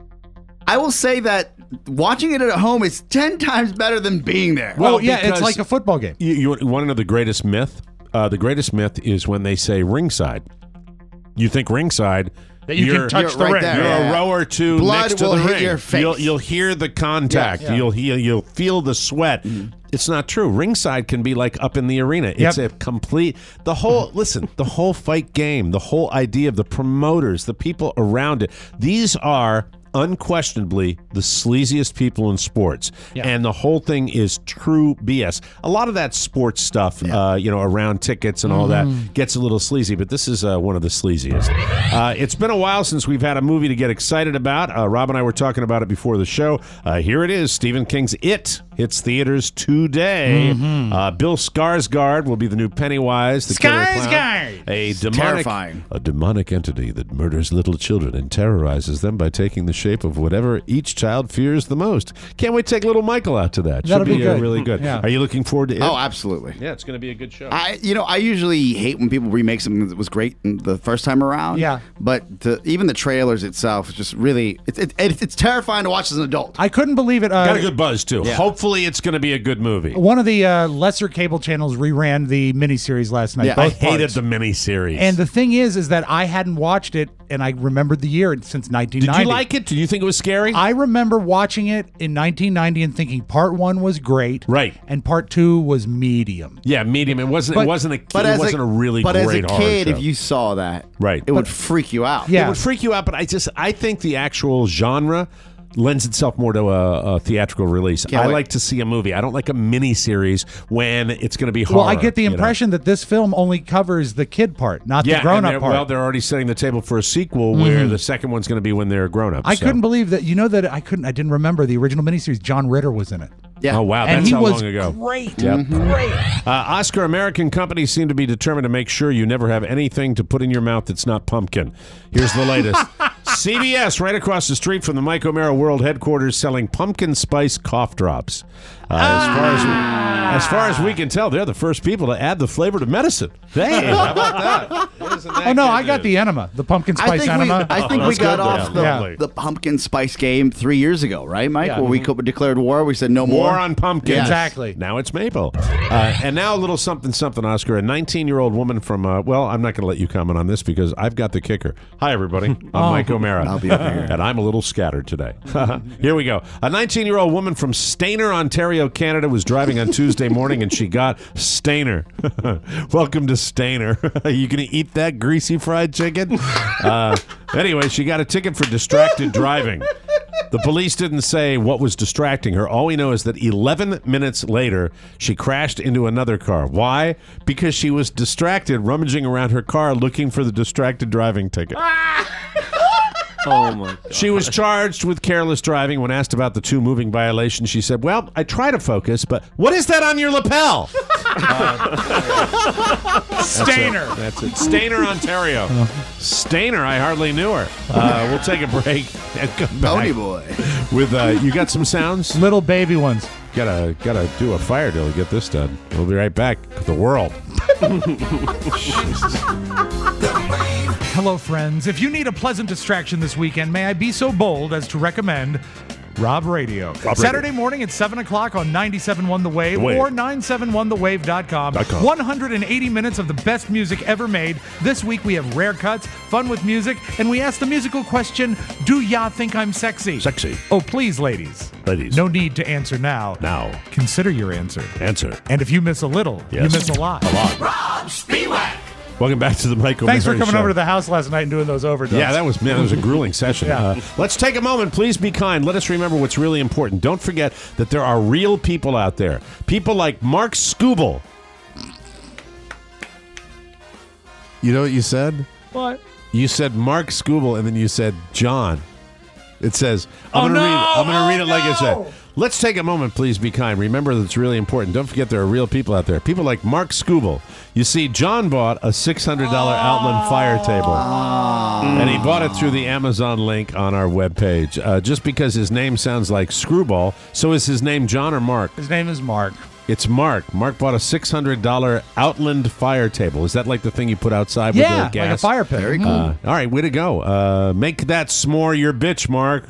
I will say that watching it at home is 10 times better than being there. Well, yeah, it's like a football game. You want to know the greatest myth? The greatest myth is when they say ringside. You think ringside... That you can touch the ring. You're a row or two Blood next to will the hit ring. your face. You'll hear the contact. Yeah. You'll feel the sweat. Mm-hmm. It's not true. Ringside can be like up in the arena. It's a complete the whole fight game, the whole idea of the promoters, the people around it. These are unquestionably the sleaziest people in sports, and the whole thing is true BS. A lot of that sports stuff, around tickets and all that, gets a little sleazy, but this is one of the sleaziest. It's been a while since we've had a movie to get excited about. Rob and I were talking about it before the show. Here it is, Stephen King's It hits theaters today. Bill Skarsgård will be the new Pennywise, the killer clown. A demonic entity that murders little children and terrorizes them by taking the shape of whatever each child fears the most. Can't wait to take little Michael out to that. That'll be good. Really good. Yeah. Are you looking forward to it? Oh, absolutely. Yeah, it's going to be a good show. I usually hate when people remake something that was great the first time around. Yeah. But even the trailers itself is just really it's terrifying to watch as an adult. I couldn't believe it. Got a good buzz too. Yeah. Hopefully hopefully it's going to be a good movie. One of the lesser cable channels reran the miniseries last night. Yeah, both I hated parts. the miniseries. And the thing is that I hadn't watched it, and I remembered the year since 1990. Did you like it? Did you think it was scary? I remember watching it in 1990 and thinking part 1 was great, right, and part 2 was medium. Yeah, medium. It wasn't. It wasn't a really but great as a horror kid, show. if you saw that, right, it would freak you out. It would freak you out. But I think the actual genre lends itself more to a theatrical release. I like to see a movie. I don't like a miniseries when it's going to be horror. Well, I get the impression that this film only covers the kid part, not the grown-up part. Well, they're already setting the table for a sequel where the second one's going to be when they're grown-ups. I couldn't believe that. I didn't remember the original miniseries. John Ritter was in it. Yeah. Oh, wow. And That's he how was long ago. Great. Yep. Great. Oscar American companies seem to be determined to make sure you never have anything to put in your mouth that's not pumpkin. Here's the latest. CVS, right across the street from the Mike O'Mara World Headquarters, selling pumpkin spice cough drops. As far as we can tell, they're the first people to add the flavor to medicine. Hey, how about that? Oh, no, I got the enema, the pumpkin spice enema. I think we got off the pumpkin spice game 3 years ago, right, Mike? Yeah. Where we declared war. We said no more. War on pumpkin. Yes. Exactly. Now it's maple. And now a little something, Oscar. A 19-year-old woman from, well, I'm not going to let you comment on this because I've got the kicker. Hi, everybody. I'm Mike O'Mara. I'll be over here. And I'm a little scattered today. Here we go. A 19-year-old woman from Stayner, Ontario, Canada was driving on Tuesday morning and she got Stayner. Welcome to Stayner. Are you going to eat that greasy fried chicken? Anyway, she got a ticket for distracted driving. The police didn't say what was distracting her. All we know is that 11 minutes later, she crashed into another car. Why? Because she was distracted, rummaging around her car looking for the distracted driving ticket. Oh my God. She was charged with careless driving. When asked about the two moving violations, she said, well, I try to focus, but what is that on your lapel? Stayner. That's it. Stayner, Ontario. Stayner, I hardly knew her. We'll take a break and come back. Pony boy. With, you got some sounds? Little baby ones. Gotta do a fire drill to get this done. We'll be right back. The world. Hello, friends. If you need a pleasant distraction this weekend, may I be so bold as to recommend Rob Radio. Saturday morning at 7 o'clock on 97.1 The Wave or 971thewave.com. 180 minutes of the best music ever made. This week we have rare cuts, fun with music, and we ask the musical question, do ya think I'm sexy? Sexy. Oh, please, ladies. Ladies. No need to answer now. Now. Consider your answer. Answer. And if you miss a little, you miss a lot. A lot. Rob Spiewak. Welcome back to the Mike O'Mara Thanks for coming Show. over to the house last night and doing those overdubs. Yeah, that was a grueling session. Yeah. Let's take a moment. Please be kind. Let us remember what's really important. Don't forget that there are real people out there. People like Mark Scooble. You know what you said? What? You said Mark Scooble, and then you said John. It says, I'm going to read it like it said. Let's take a moment, please be kind. Remember that it's really important. Don't forget there are real people out there. People like Mark Scooble. You see, John bought a $600 Outland fire table. And he bought it through the Amazon link on our webpage. Just because his name sounds like Screwball, so is his name John or Mark? His name is Mark. It's Mark. Mark bought a $600 Outland fire table. Is that like the thing you put outside with the gas? like a fire pit. Very cool. All right, way to go. Make that s'more your bitch, Mark.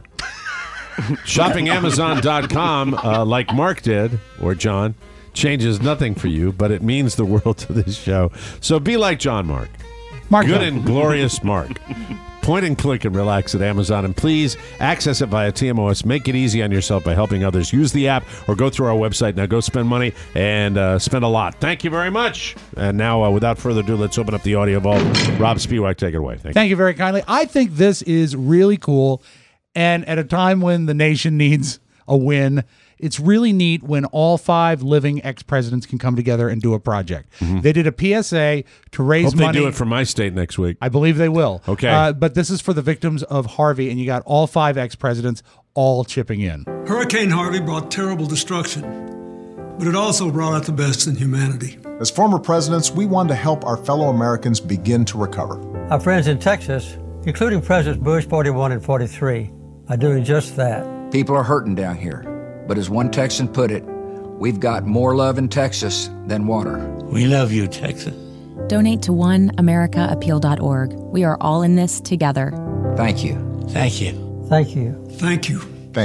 ShoppingAmazon.com, like Mark did, or John, changes nothing for you, but it means the world to this show. So be like John Mark. Good and glorious Mark. Point and click and relax at Amazon. And please access it via TMOS. Make it easy on yourself by helping others. Use the app or go through our website. Now go spend money and spend a lot. Thank you very much. And now, without further ado, let's open up the audio vault. Rob Spiewak, take it away. Thank you very kindly. I think this is really cool. And at a time when the nation needs a win, it's really neat when all 5 living ex-presidents can come together and do a project. They did a PSA to raise Hope money. they do it for my state next week. I believe they will. Okay. But this is for the victims of Harvey, and you got all 5 ex-presidents all chipping in. Hurricane Harvey brought terrible destruction, but it also brought out the best in humanity. As former presidents, we wanted to help our fellow Americans begin to recover. Our friends in Texas, including Presidents Bush 41 and 43, are doing just that. People are hurting down here, but as one Texan put it, we've got more love in Texas than water. We love you, Texas. Donate to oneamericaappeal.org. We are all in this together. Thank you. Thank you. Thank you. Thank you. Thank you.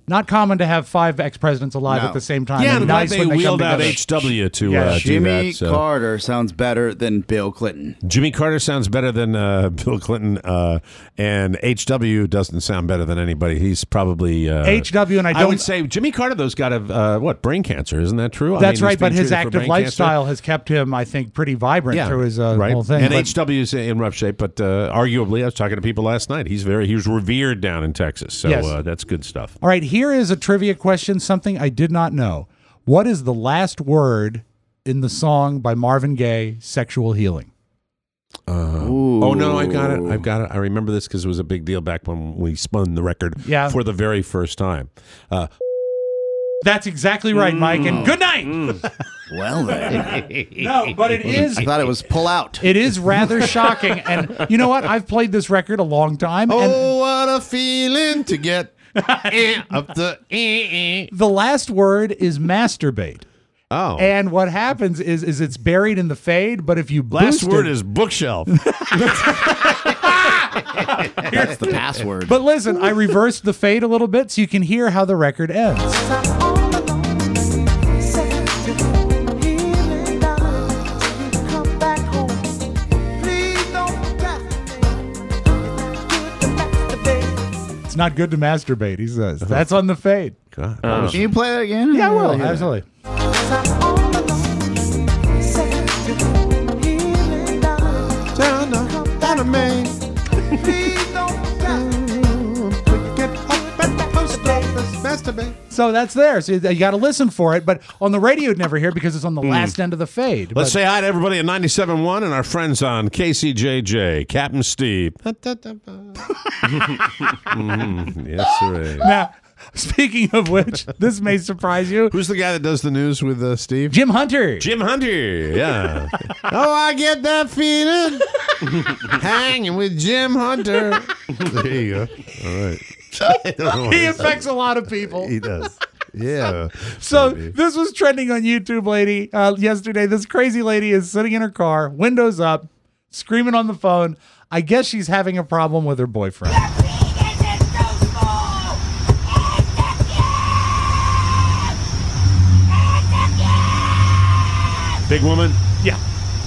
Not common to have 5 ex-presidents alive at the same time. Yeah, and and nice they when they wheeled come out together. HW to do Jimmy that. So. Carter sounds better than Bill Clinton. Jimmy Carter sounds better than Bill Clinton, and HW doesn't sound better than anybody. He's probably HW, and I would say Jimmy Carter, though's got brain cancer? Isn't that true? That's I mean, right, but his active lifestyle cancer. has kept him, I think, pretty vibrant through his whole thing. And But- HW is in rough shape, but arguably, I was talking to people last night. He was revered down in Texas, so Yes. that's good stuff. All right, here is a trivia question, something I did not know. What is the last word in the song by Marvin Gaye, Sexual Healing? Oh, no, I got it. I remember this because it was a big deal back when we spun the record for the very first time. That's exactly right, Mike, and good night! Well, then. No, but it is... I thought it was pull out. It is rather shocking, and you know what? I've played this record a long time, and Oh, what a feeling to get up the... the last word is masturbate. Oh. And what happens is it's buried in the fade, but if you Last boost word it, is bookshelf. That's the password. But listen, I reversed the fade a little bit so you can hear how the record ends. It's not good to masturbate, he says. That's on the fade. God. Can you play that again? Yeah, I will. Absolutely. So that's there. So you got to listen for it, but on the radio you'd never hear because it's on the last end of the fade. Let's But- say hi to everybody at 97.1 and our friends on KCJJ, Captain Steve. Yes, sir. Now, speaking of which, this may surprise you. Who's the guy that does the news with Steve? Jim Hunter. Jim Hunter, yeah. Oh, I get that feeling. Hanging with Jim Hunter. There you go. All right. He affects a lot of people. He does. Yeah. So this was trending on YouTube, lady, yesterday. This crazy lady is sitting in her car, windows up, screaming on the phone. I guess she's having a problem with her boyfriend. Big woman? Yeah.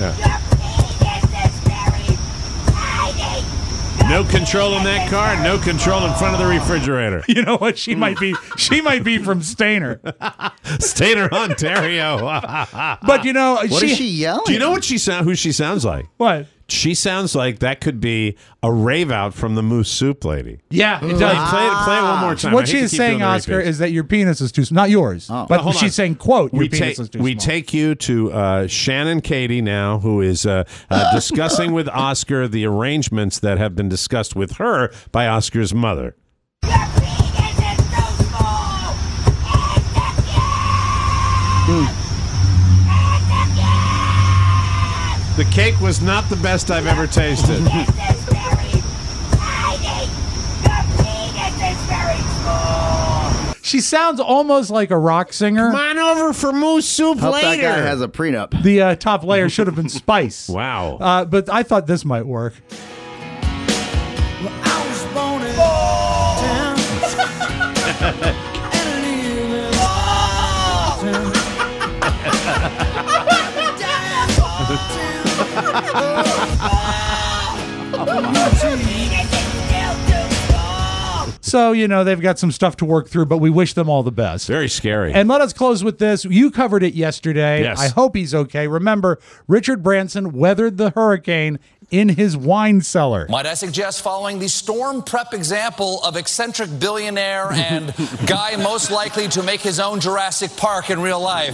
No control in that car, no control in front of the refrigerator. You know what? She might be from Stainer. Stainer, Ontario. But you know, What is she yelling? Do you know what who she sounds like? What? She sounds like that could be a rave out from the Moose Soup Lady. Yeah, it does. Play it one more time. What I she hate is to keep saying, doing the Oscar, repeats. is that your penis is too small. Not yours. Well, But hold on. she's saying, quote, your penis is too we small. take you to Shannon Katie now, who is discussing with Oscar the arrangements that have been discussed with her by Oscar's mother. The cake was not the best I've ever tasted. She sounds almost like a rock singer. Come on over for Moose Soup Hope later. that guy has a prenup. The top layer should have been Spice. Wow. But I thought this might work. So, you know, they've got some stuff to work through, but we wish them all the best. Very scary. And let us close with this. You covered it yesterday. Yes. I hope he's okay. Remember, Richard Branson weathered the hurricane in his wine cellar. Might I suggest following the storm prep example of eccentric billionaire and guy most likely to make his own Jurassic Park in real life?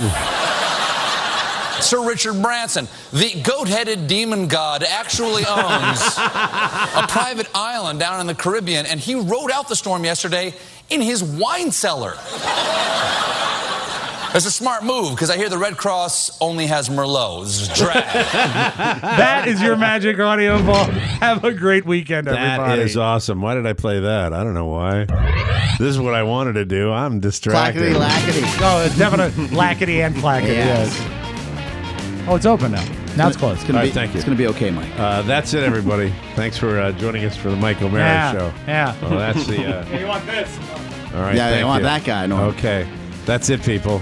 Sir Richard Branson, the goat-headed demon god, actually owns a private island down in the Caribbean, and he rode out the storm yesterday in his wine cellar. It's a smart move, because I hear the Red Cross only has Merlot. This is drag. That is your magic audio ball. Have a great weekend, everybody. That is awesome. Why did I play that? I don't know why. This is what I wanted to do. I'm distracted. Clackety lackety. Oh, it's definitely lackety and clackety. Yes. Yes. Oh, it's open now. Now it's closed. All right, thank you. It's going to be okay, Mike. That's it, everybody. Thanks for joining us for the Mike O'Mara Show. Yeah. Well, that's the... Hey, you want this? All right. Yeah, they thank want you. that guy. No. Okay. That's it, people.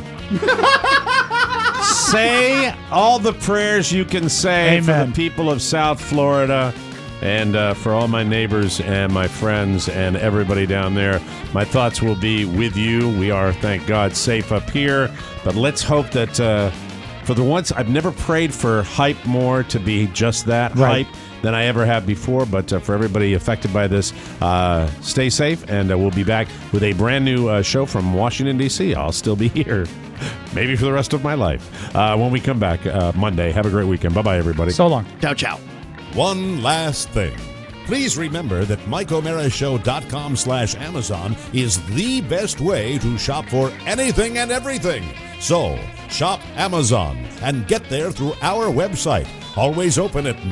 Say all the prayers you can say for the people of South Florida and for all my neighbors and my friends and everybody down there. My thoughts will be with you. We are, thank God, safe up here. But let's hope that for the once, I've never prayed for hype more to be just that hype than I ever have before. But for everybody affected by this, stay safe, and we'll be back with a brand new show from Washington, D.C. I'll still be here, maybe for the rest of my life. When we come back Monday, have a great weekend. Bye-bye, everybody. So long. Ciao, ciao. One last thing. Please remember that MikeO'MaraShow.com/Amazon is the best way to shop for anything and everything. So, shop Amazon and get there through our website. Always open at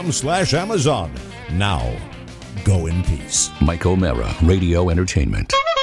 MikeO'MaraShow.com/Amazon. Now, go in peace. Mike O'Mara, Radio Entertainment.